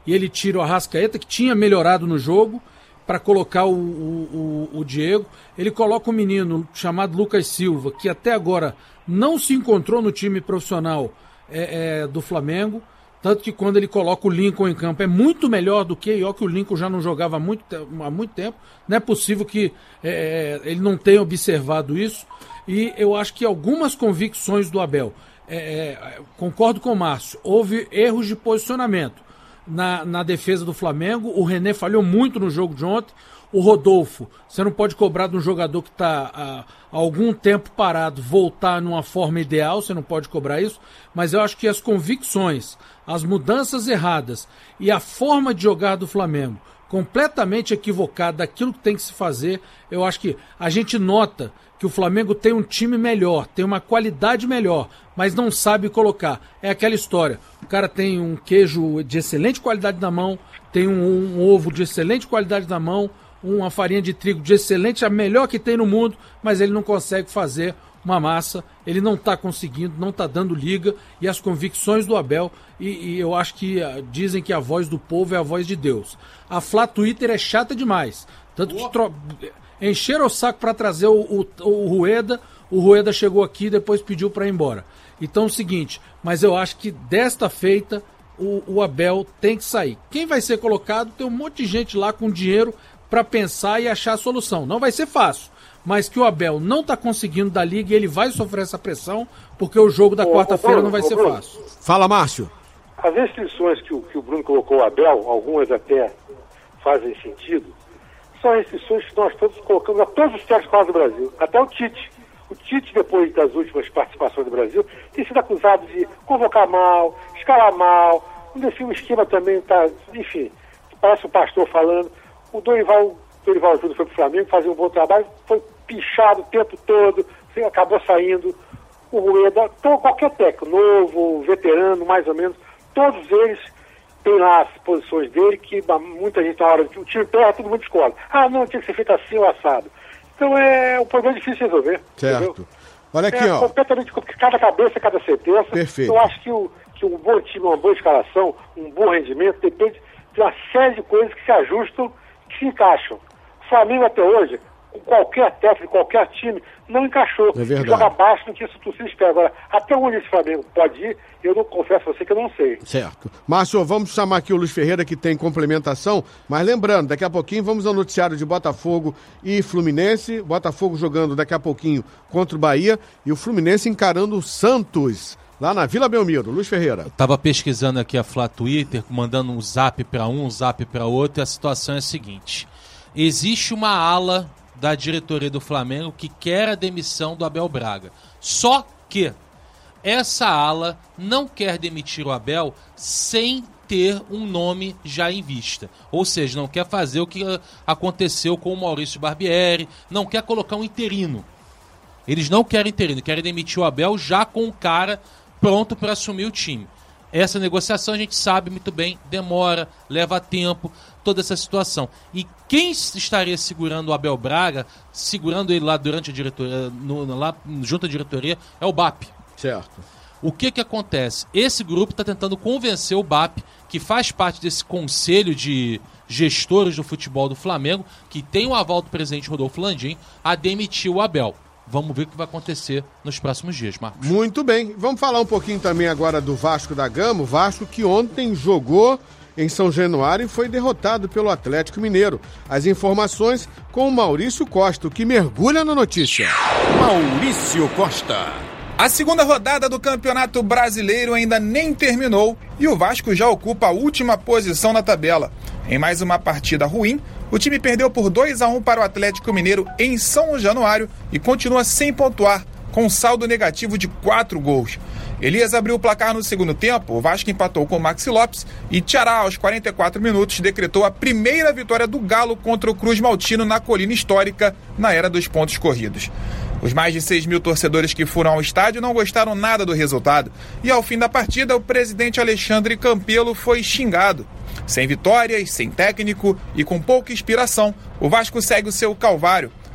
e ele tira o Arrascaeta, que tinha melhorado no jogo, para colocar o, o, o, o Diego. Ele coloca um menino chamado Lucas Silva, que até agora não se encontrou no time profissional é, é, do Flamengo, tanto que quando ele coloca o Lincoln em campo é muito melhor do que, e ó que o Lincoln já não jogava há muito, há muito tempo. Não é possível que é, ele não tenha observado isso, e eu acho que algumas convicções do Abel, é, é, concordo com o Márcio, houve erros de posicionamento na, na defesa do Flamengo. O René falhou muito no jogo de ontem. O Rodolfo, você não pode cobrar de um jogador que está há, há algum tempo parado voltar numa forma ideal, você não pode cobrar isso, mas eu acho que as convicções, as mudanças erradas e a forma de jogar do Flamengo completamente equivocada daquilo que tem que se fazer, eu acho que a gente nota que o Flamengo tem um time melhor, tem uma qualidade melhor, mas não sabe colocar. É aquela história, o cara tem um queijo de excelente qualidade na mão, tem um, um ovo de excelente qualidade na mão, uma farinha de trigo de excelente, a melhor que tem no mundo, mas ele não consegue fazer uma massa, ele não está conseguindo, não está dando liga, e as convicções do Abel, e, e eu acho que uh, dizem que a voz do povo é a voz de Deus. A Flá Twitter é chata demais, tanto que tro... encheram o saco para trazer o, o, o Rueda, o Rueda chegou aqui e depois pediu para ir embora. Então é o seguinte, mas eu acho que desta feita o, o Abel tem que sair. Quem vai ser colocado, tem um monte de gente lá com dinheiro para pensar e achar a solução. Não vai ser fácil, mas que o Abel não está conseguindo da liga e ele vai sofrer essa pressão, porque o jogo da quarta-feira não vai ser fácil. Fala, Márcio. As restrições que o, que o Bruno colocou o Abel, algumas até fazem sentido, são restrições que nós todos colocamos a todos os técnicos do Brasil, até o Tite. O Tite, depois das últimas participações do Brasil, tem sido acusado de convocar mal, escalar mal, não define o esquema também, tá, enfim, parece o pastor falando. O Dorival, Dorival Júnior foi pro Flamengo, fazia um bom trabalho, foi pichado o tempo todo, acabou saindo. O Rueda, então, qualquer técnico, novo, veterano, mais ou menos, todos eles têm lá as posições dele, que muita gente na hora, o time perde, todo mundo escolhe. Ah, não, tinha que ser feito assim ou assado. Então é um problema difícil de resolver. Certo. Entendeu? Olha aqui, é ó. Completamente, cada cabeça, cada sentença. Perfeito. Eu acho que, o, que um bom time, uma boa escalação, um bom rendimento, depende de uma série de coisas que se ajustam, que se encaixam. O Flamengo até hoje, com qualquer técnico, qualquer time, não encaixou. É verdade. Joga abaixo do que isso torcida espera. Agora, até onde esse Flamengo pode ir, eu não confesso a você que eu não sei. Certo. Márcio, vamos chamar aqui o Luiz Ferreira, que tem complementação, mas lembrando, daqui a pouquinho vamos ao noticiário de Botafogo e Fluminense. Botafogo jogando daqui a pouquinho contra o Bahia e o Fluminense encarando o Santos, lá na Vila Belmiro. Luiz Ferreira. Eu tava pesquisando aqui a Flá Twitter, mandando um zap para um, um zap para outro, e a situação é a seguinte. Existe uma ala da diretoria do Flamengo que quer a demissão do Abel Braga. Só que essa ala não quer demitir o Abel sem ter um nome já em vista. Ou seja, não quer fazer o que aconteceu com o Maurício Barbieri, não quer colocar um interino. Eles não querem interino, querem demitir o Abel já com o cara pronto para assumir o time. Essa negociação a gente sabe muito bem, demora, leva tempo, toda essa situação. E quem estaria segurando o Abel Braga, segurando ele lá durante a diretoria, no, lá junto à diretoria, é o B A P. Certo. O que que acontece? Esse grupo está tentando convencer o B A P, que faz parte desse conselho de gestores do futebol do Flamengo, que tem o aval do presidente Rodolfo Landim, a demitir o Abel. Vamos ver o que vai acontecer nos próximos dias, Marcos. Muito bem. Vamos falar um pouquinho também agora do Vasco da Gama. O Vasco que ontem jogou em São Januário e foi derrotado pelo Atlético Mineiro. As informações com o Maurício Costa, que mergulha na notícia. Maurício Costa. A segunda rodada do Campeonato Brasileiro ainda nem terminou e o Vasco já ocupa a última posição na tabela. Em mais uma partida ruim, o time perdeu por dois a um para o Atlético Mineiro em São Januário e continua sem pontuar, com saldo negativo de quatro gols. Elias abriu o placar no segundo tempo, o Vasco empatou com o Maxi Lopes e Tiará, aos quarenta e quatro minutos, decretou a primeira vitória do Galo contra o Cruz Maltino na Colina Histórica, na era dos pontos corridos. Os mais de seis mil torcedores que foram ao estádio não gostaram nada do resultado e, ao fim da partida, o presidente Alexandre Campelo foi xingado. Sem vitórias, sem técnico e com pouca inspiração, o Vasco segue o seu calvário.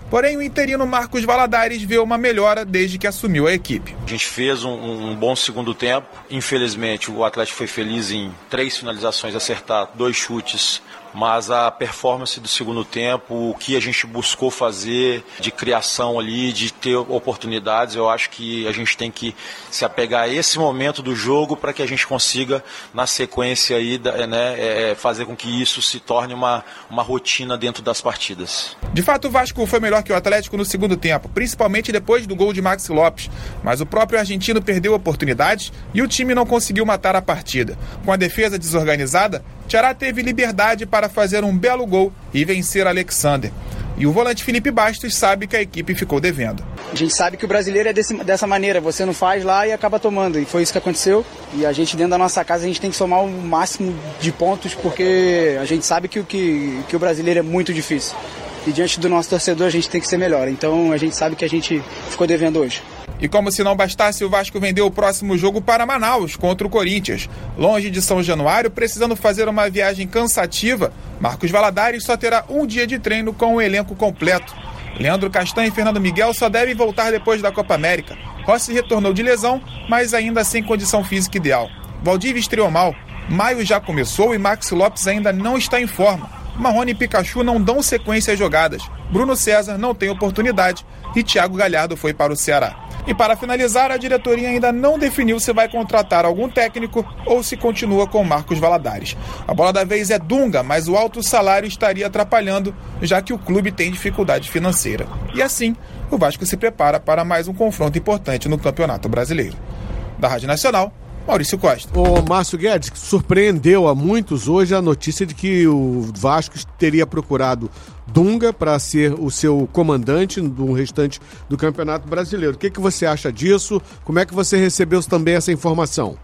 Porém, o interino Marcos Valadares vê uma melhora desde que assumiu a equipe. A gente fez um, um bom segundo tempo. Infelizmente, o Atlético foi feliz em três finalizações, acertar dois chutes. Mas a performance do segundo tempo, o que a gente buscou fazer de criação ali, de ter oportunidades, eu acho que a gente tem que se apegar a esse momento do jogo para que a gente consiga, na sequência, aí, né, fazer com que isso se torne uma, uma rotina dentro das partidas. De fato, o Vasco foi melhor que o Atlético no segundo tempo, principalmente depois do gol de Maxi Lopes. Mas o próprio argentino perdeu oportunidades e o time não conseguiu matar a partida. Com a defesa desorganizada, Ceará teve liberdade para fazer um belo gol e vencer Alexander. E o volante Felipe Bastos sabe que a equipe ficou devendo. A gente sabe que o brasileiro é desse, dessa maneira, você não faz lá e acaba tomando. E foi isso que aconteceu. E a gente, dentro da nossa casa, a gente tem que somar o máximo de pontos, porque a gente sabe que, que, que o brasileiro é muito difícil. E diante do nosso torcedor a gente tem que ser melhor. Então a gente sabe que a gente ficou devendo hoje. E como se não bastasse, o Vasco vendeu o próximo jogo para Manaus, contra o Corinthians. Longe de São Januário, precisando fazer uma viagem cansativa, Marcos Valadares só terá um dia de treino com o elenco completo. Leandro Castanho e Fernando Miguel só devem voltar depois da Copa América. Rossi retornou de lesão, mas ainda sem condição física ideal. Valdívia estreou mal. Maio já começou e Maxi Lopes ainda não está em forma. Marrone e Pikachu não dão sequência às jogadas. Bruno César não tem oportunidade e Thiago Galhardo foi para o Ceará. E para finalizar, a diretoria ainda não definiu se vai contratar algum técnico ou se continua com Marcos Valadares. A bola da vez é Dunga, mas o alto salário estaria atrapalhando, já que o clube tem dificuldade financeira. E assim, o Vasco se prepara para mais um confronto importante no Campeonato Brasileiro. Da Rádio Nacional, Maurício Costa. O Márcio Guedes, surpreendeu a muitos hoje a notícia de que o Vasco teria procurado Dunga para ser o seu comandante do restante do Campeonato Brasileiro. O que, que você acha disso? Como é que você recebeu também essa informação?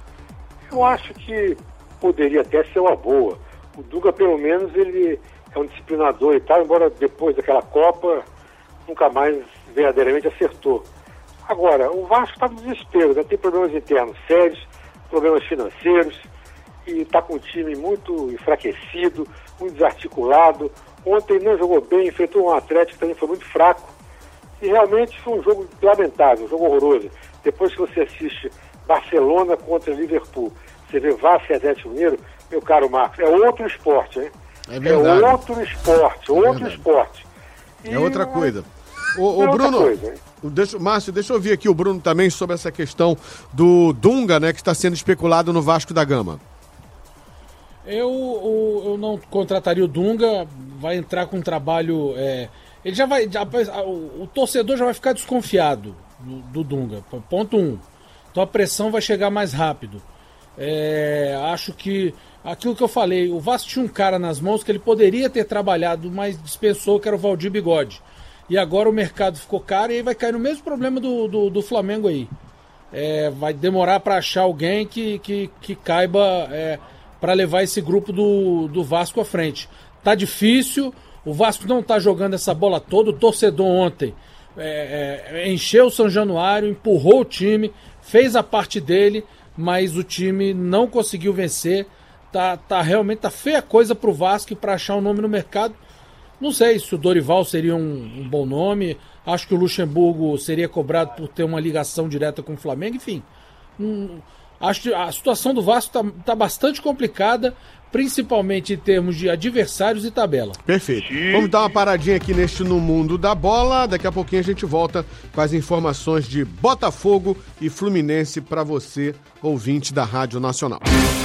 Eu acho que poderia até ser uma boa. O Dunga, pelo menos, ele é um disciplinador e tal, embora depois daquela Copa nunca mais verdadeiramente acertou. Agora, o Vasco está no desespero, né? Tem problemas internos sérios, problemas financeiros, e está com um time muito enfraquecido, muito desarticulado. Ontem não jogou bem, enfrentou um Atlético que também foi muito fraco. E realmente foi um jogo lamentável, um jogo horroroso. Depois que você assiste Barcelona contra Liverpool, você vê Vasco e Atlético Mineiro, meu caro Marcos, é outro esporte, hein? É verdade. É outro esporte, é outro verdade. esporte. É E outra uma- coisa. Ô, ô, é outra Bruno, coisa, hein? deixa, Márcio, deixa eu ouvir aqui o Bruno também sobre essa questão do Dunga, né, que está sendo especulado no Vasco da Gama. Eu, eu, eu não contrataria o Dunga, vai entrar com um trabalho. É, ele já vai. Já, o, o torcedor já vai ficar desconfiado do, do Dunga. Ponto um. Então a pressão vai chegar mais rápido. É, acho que aquilo que eu falei, o Vasco tinha um cara nas mãos que ele poderia ter trabalhado, mas dispensou, que era o Valdir Bigode. E agora o mercado ficou caro e aí vai cair no mesmo problema do, do, do Flamengo aí. É, vai demorar para achar alguém que, que, que caiba é, para levar esse grupo do, do Vasco à frente. Tá difícil, o Vasco não tá jogando essa bola toda, o torcedor ontem é, é, encheu o São Januário, empurrou o time, fez a parte dele, mas o time não conseguiu vencer. Tá, tá realmente tá feia coisa pro Vasco e para achar um nome no mercado. Não sei se o Dorival seria um, um bom nome. Acho que o Luxemburgo seria cobrado por ter uma ligação direta com o Flamengo. Enfim, hum, acho que a situação do Vasco está tá bastante complicada, principalmente em termos de adversários e tabela. Perfeito. Vamos dar uma paradinha aqui neste No Mundo da Bola. Daqui a pouquinho a gente volta com as informações de Botafogo e Fluminense para você, ouvinte da Rádio Nacional.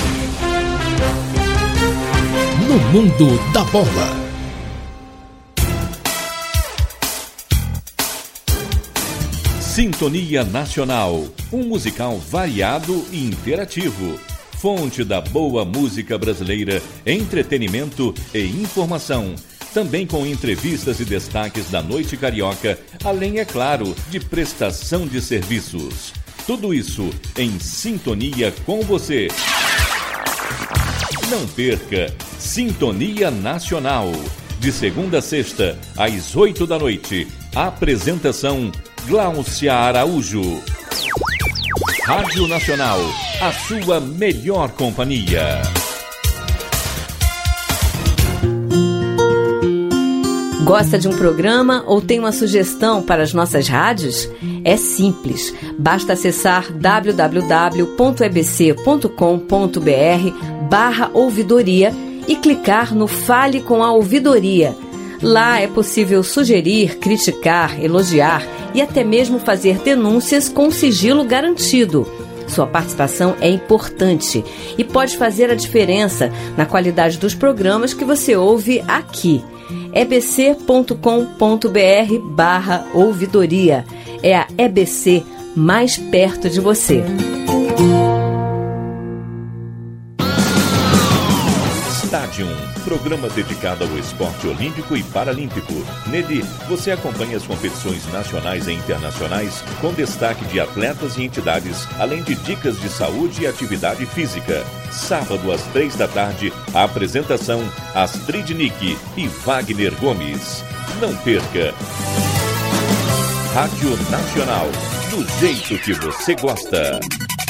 No Mundo da Bola. Sintonia Nacional, um musical variado e interativo. Fonte da boa música brasileira, entretenimento e informação. Também com entrevistas e destaques da noite carioca, além, é claro, de prestação de serviços. Tudo isso em sintonia com você. Não perca Sintonia Nacional. De segunda a sexta, às oito da noite. Apresentação Gláucia Araújo. Rádio Nacional, a sua melhor companhia. Gosta de um programa ou tem uma sugestão para as nossas rádios? É simples. Basta acessar w w w ponto e b c ponto com ponto b r barra ouvidoria e clicar no Fale com a Ouvidoria. Lá é possível sugerir, criticar, elogiar e até mesmo fazer denúncias com sigilo garantido. Sua participação é importante e pode fazer a diferença na qualidade dos programas que você ouve aqui. e b c ponto com ponto b r barra ouvidoria. É a E B C mais perto de você. Stadium, programa dedicado ao esporte olímpico e paralímpico. Nele, você acompanha as competições nacionais e internacionais com destaque de atletas e entidades, além de dicas de saúde e atividade física. Sábado, às três da tarde, a apresentação Astrid Nick e Wagner Gomes. Não perca! Rádio Nacional, do jeito que você gosta.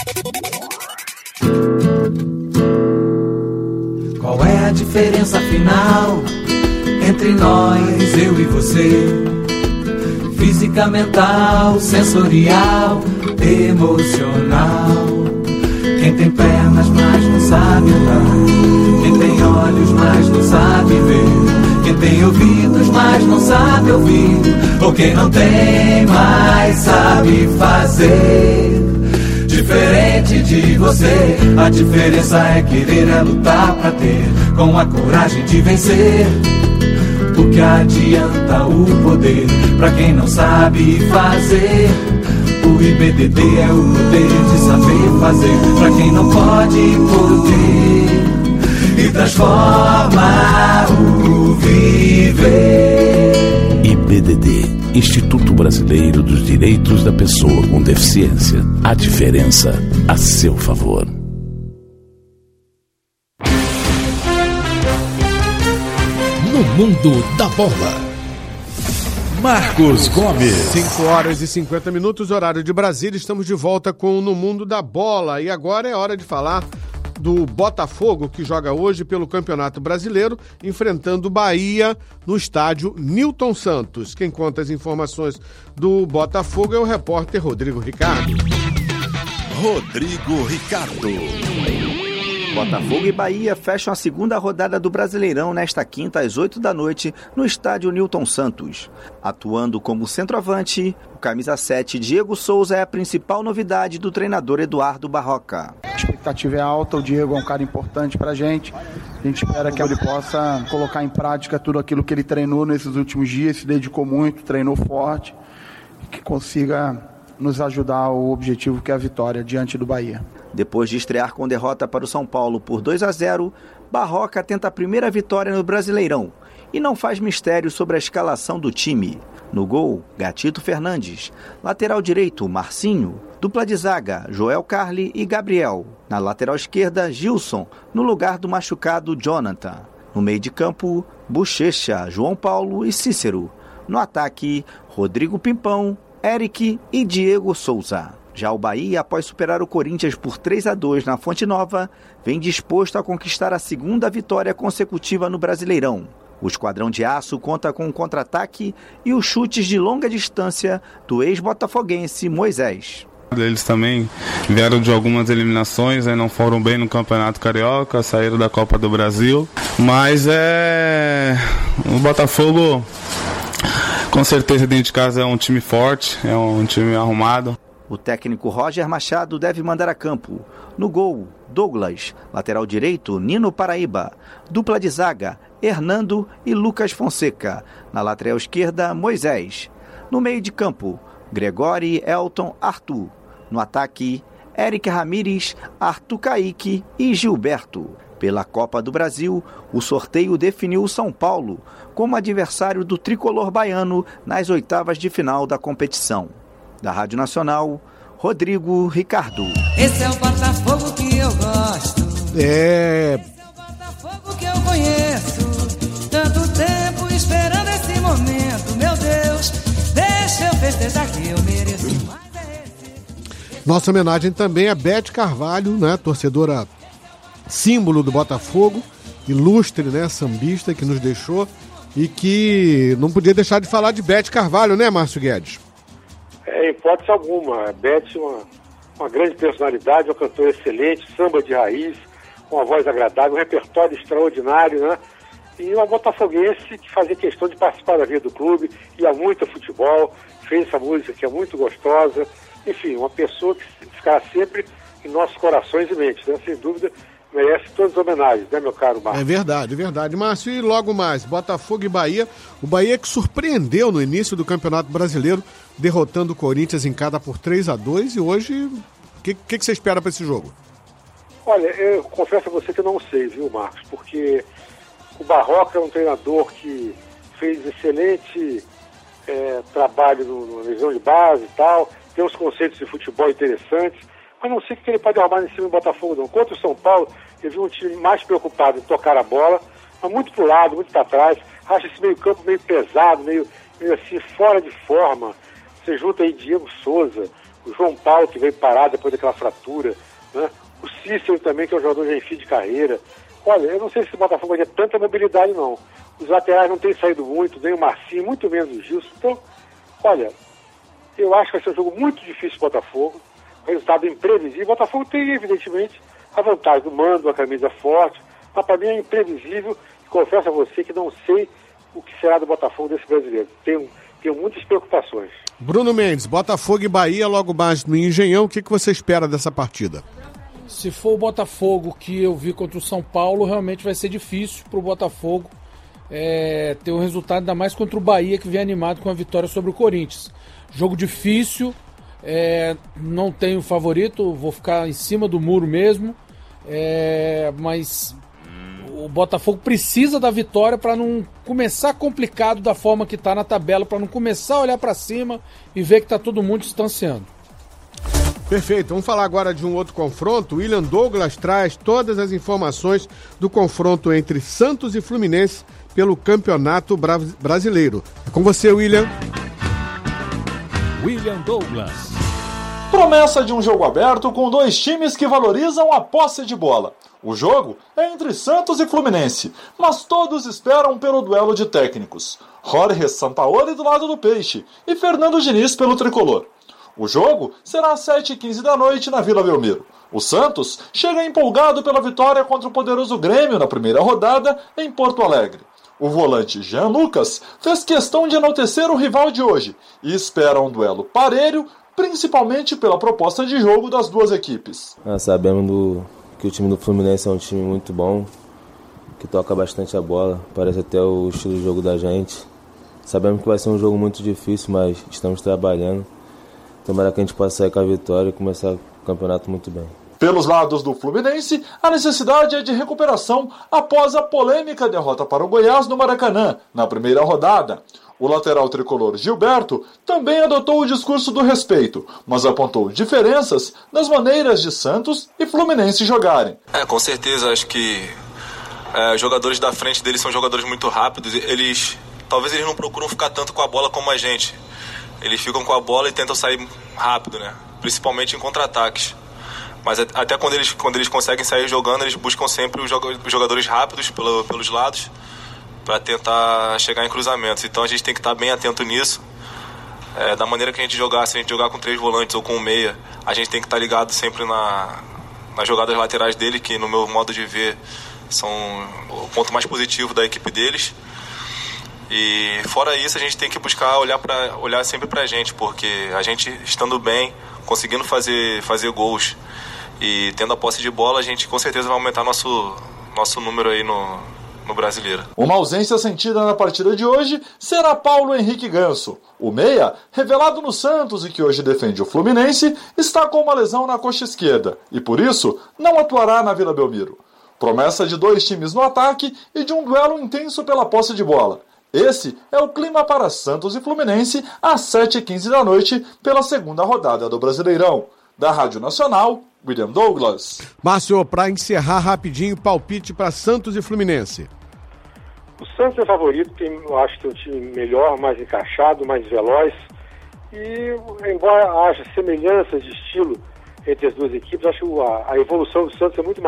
Qual é a diferença final entre nós, eu e você? Física, mental, sensorial, emocional. Quem tem pernas, mas não sabe andar. Quem tem olhos, mas não sabe ver. Quem tem ouvidos, mas não sabe ouvir. Ou quem não tem, mas sabe fazer. Diferente de você, a diferença é querer, é lutar pra ter, com a coragem de vencer. O que adianta o poder pra quem não sabe fazer? O I B D D é o poder de saber fazer pra quem não pode poder e transforma o viver. I B D D, Instituto Brasileiro dos Direitos da Pessoa com Deficiência. A diferença a seu favor. No mundo da bola, Marcos Gomes. cinco horas e cinquenta minutos, horário de Brasília. Estamos de volta com o No Mundo da Bola. E agora é hora de falar do Botafogo, que joga hoje pelo Campeonato Brasileiro, enfrentando o Bahia no estádio Newton Santos. Quem conta as informações do Botafogo é o repórter Rodrigo Ricardo. Rodrigo Ricardo. Botafogo e Bahia fecham a segunda rodada do Brasileirão nesta quinta às oito da noite no estádio Newton Santos. Atuando como centroavante, o camisa sete Diego Souza é a principal novidade do treinador Eduardo Barroca. A expectativa é alta, o Diego é um cara importante pra gente. A gente espera que ele possa colocar em prática tudo aquilo que ele treinou nesses últimos dias, se dedicou muito, treinou forte, que consiga nos ajudar ao objetivo que é a vitória diante do Bahia. Depois de estrear com derrota para o São Paulo por dois a zero, Barroca tenta a primeira vitória no Brasileirão e não faz mistério sobre a escalação do time. No gol, Gatito Fernandes. Lateral direito, Marcinho. Dupla de zaga, Joel Carli e Gabriel. Na lateral esquerda, Gilson, no lugar do machucado Jonathan. No meio de campo, Bochecha, João Paulo e Cícero. No ataque, Rodrigo Pimpão, Eric e Diego Souza. Já o Bahia, após superar o Corinthians por três a dois na Fonte Nova, vem disposto a conquistar a segunda vitória consecutiva no Brasileirão. O Esquadrão de Aço conta com um contra-ataque e os chutes de longa distância do ex-botafoguense Moisés. Eles também vieram de algumas eliminações, né? Não foram bem no Campeonato Carioca, saíram da Copa do Brasil, mas é o Botafogo com certeza dentro de casa é um time forte, é um time arrumado. O técnico Roger Machado deve mandar a campo. No gol, Douglas. Lateral direito, Nino Paraíba. Dupla de zaga, Hernando e Lucas Fonseca. Na lateral esquerda, Moisés. No meio de campo, Gregori, Elton, Arthur. No ataque, Eric Ramírez, Arthur Caíque e Gilberto. Pela Copa do Brasil, o sorteio definiu o São Paulo como adversário do tricolor baiano nas oitavas de final da competição. Da Rádio Nacional, Rodrigo Ricardo. Esse é o Botafogo que eu gosto. É. Esse é o Botafogo que eu conheço. Tanto tempo esperando esse momento. Meu Deus, deixa eu festejar que eu mereço mais. É esse. Nossa homenagem também a Beth Carvalho, né, torcedora símbolo do Botafogo, ilustre, né, sambista que nos deixou. e que não podia deixar de falar de Beth Carvalho, né, Márcio Guedes? É, em hipótese alguma. A Beth é uma, uma grande personalidade, uma cantora excelente, samba de raiz, com uma voz agradável, um repertório extraordinário, né? E uma botafoguense que fazia questão de participar da vida do clube, ia muito a futebol, fez essa música que é muito gostosa. Enfim, uma pessoa que ficará sempre em nossos corações e mentes, né? Sem dúvida, merece todas as homenagens, né, meu caro Márcio? É verdade, é verdade. Márcio, e logo mais, Botafogo e Bahia. O Bahia que surpreendeu no início do Campeonato Brasileiro, derrotando o Corinthians em casa por três a dois. E hoje, o que, que, que você espera para esse jogo? Olha, eu confesso a você que eu não sei, viu, Marcos? Porque o Barroca é um treinador que fez excelente é, trabalho no, na região de base e tal, tem uns conceitos de futebol interessantes, mas não sei o que ele pode arrumar em cima do Botafogo, não. Contra o São Paulo, eu vi um time mais preocupado em tocar a bola, mas muito pro lado, muito para trás. Acho esse meio campo meio pesado, meio, meio assim, fora de forma. Você junta aí Diego Souza, o João Paulo, que veio parar depois daquela fratura, né? O Cícero também, que é um jogador já em fim de carreira. Olha, eu não sei se o Botafogo vai ter tanta mobilidade, não. Os laterais não têm saído muito, nem o Marcinho, muito menos o Gilson. Então, olha, eu acho que vai ser um jogo muito difícil para o Botafogo. Resultado imprevisível. O Botafogo tem, evidentemente, a vantagem do mando, uma camisa forte, mas para mim é imprevisível. E confesso a você que não sei o que será do Botafogo desse brasileiro. Tenho, tenho muitas preocupações. Bruno Mendes, Botafogo e Bahia, logo mais no Engenhão. O que, que você espera dessa partida? Se for o Botafogo que eu vi contra o São Paulo, realmente vai ser difícil para o Botafogo é, ter um resultado, ainda mais contra o Bahia, que vem animado com a vitória sobre o Corinthians. Jogo difícil, é, não tenho favorito, vou ficar em cima do muro mesmo, é, mas o Botafogo precisa da vitória para não começar complicado da forma que está na tabela, para não começar a olhar para cima e ver que está todo mundo distanciando. Perfeito, vamos falar agora de um outro confronto. O William Douglas traz todas as informações do confronto entre Santos e Fluminense pelo Campeonato Bra- Brasileiro. É com você, William. William Douglas. Promessa de um jogo aberto com dois times que valorizam a posse de bola. O jogo é entre Santos e Fluminense, mas todos esperam pelo duelo de técnicos. Jorge Sampaoli do lado do Peixe e Fernando Diniz pelo Tricolor. O jogo será às sete e quinze da noite na Vila Belmiro. O Santos chega empolgado pela vitória contra o poderoso Grêmio na primeira rodada em Porto Alegre. O volante Jean Lucas fez questão de enaltecer o rival de hoje e espera um duelo parelho, principalmente pela proposta de jogo das duas equipes. Ah, sabemos do, que o time do Fluminense é um time muito bom, que toca bastante a bola, parece até o estilo de jogo da gente. Sabemos que vai ser um jogo muito difícil, mas estamos trabalhando. Tomara que a gente possa sair com a vitória e começar o campeonato muito bem. Pelos lados do Fluminense, a necessidade é de recuperação após a polêmica derrota para o Goiás no Maracanã, na primeira rodada. O lateral tricolor Gilberto também adotou o discurso do respeito, mas apontou diferenças nas maneiras de Santos e Fluminense jogarem. É, com certeza, acho que é, os jogadores da frente deles são jogadores muito rápidos. Eles, talvez eles não procuram ficar tanto com a bola como a gente. Eles ficam com a bola e tentam sair rápido, né? Principalmente em contra-ataques. Mas até quando eles, quando eles conseguem sair jogando, eles buscam sempre os jogadores rápidos pelo, pelos lados para tentar chegar em cruzamentos. Então a gente tem que estar bem atento nisso. É, da maneira que a gente jogar, se a gente jogar com três volantes ou com um meia, a gente tem que estar ligado sempre na, nas jogadas laterais dele, que no meu modo de ver são o ponto mais positivo da equipe deles. E fora isso, a gente tem que buscar olhar, pra, olhar sempre pra gente, porque a gente estando bem, conseguindo fazer, fazer gols e tendo a posse de bola, a gente com certeza vai aumentar nosso, nosso número aí no, no brasileiro. Uma ausência sentida na partida de hoje será Paulo Henrique Ganso. O meia, revelado no Santos e que hoje defende o Fluminense, está com uma lesão na coxa esquerda e por isso não atuará na Vila Belmiro. Promessa de dois times no ataque e de um duelo intenso pela posse de bola. Esse é o clima para Santos e Fluminense às sete e quinze da noite pela segunda rodada do Brasileirão. Da Rádio Nacional, William Douglas. Márcio, para encerrar rapidinho, palpite para Santos e Fluminense. O Santos é favorito, tem, eu acho que tem um time melhor, mais encaixado, mais veloz. E, embora haja semelhanças de estilo entre as duas equipes, acho que a, a evolução do Santos é muito maior.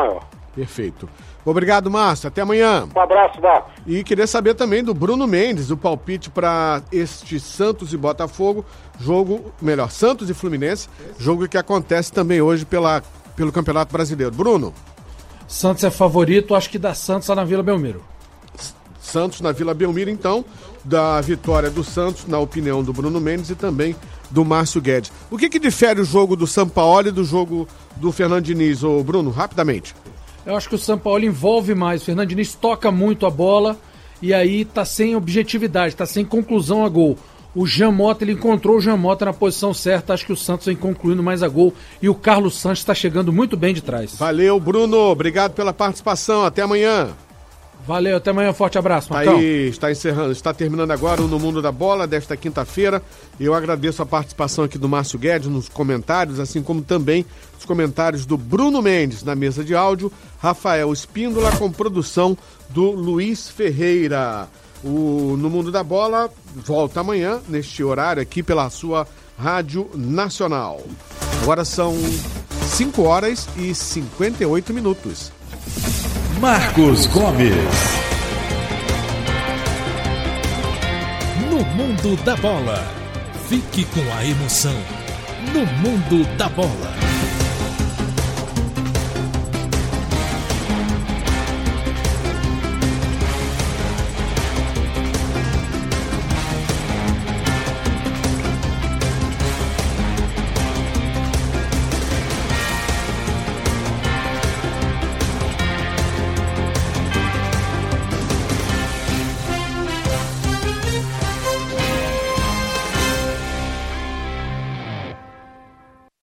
Perfeito. Obrigado, Márcio. Até amanhã. Um abraço, Marcos. E queria saber também do Bruno Mendes, o palpite para este Santos e Botafogo, jogo, melhor, Santos e Fluminense, jogo que acontece também hoje pela, pelo Campeonato Brasileiro. Bruno? Santos é favorito, acho que dá Santos lá na Vila Belmiro. Santos na Vila Belmiro, então, da vitória do Santos, na opinião do Bruno Mendes e também do Márcio Guedes. O que que difere o jogo do Sampaoli do jogo do Fernando Diniz, ô Bruno, rapidamente? Eu acho que o Sampaoli envolve mais, o Fernando Diniz toca muito a bola e aí tá sem objetividade, tá sem conclusão a gol. O Jean Mota, ele encontrou o Jean Mota na posição certa, acho que o Santos vem concluindo mais a gol e o Carlos Sanches está chegando muito bem de trás. Valeu, Bruno, obrigado pela participação, até amanhã. Valeu, até amanhã, forte abraço, Tá Marcão. aí, está encerrando, está terminando agora o No Mundo da Bola desta quinta-feira. Eu agradeço a participação aqui do Márcio Guedes nos comentários, assim como também os comentários do Bruno Mendes na mesa de áudio, Rafael Espíndola com produção do Luiz Ferreira. O No Mundo da Bola volta amanhã, neste horário aqui pela sua Rádio Nacional. Agora são cinco horas e cinquenta e oito minutos. Marcos Gomes. No Mundo da Bola. Fique com a emoção. No Mundo da Bola.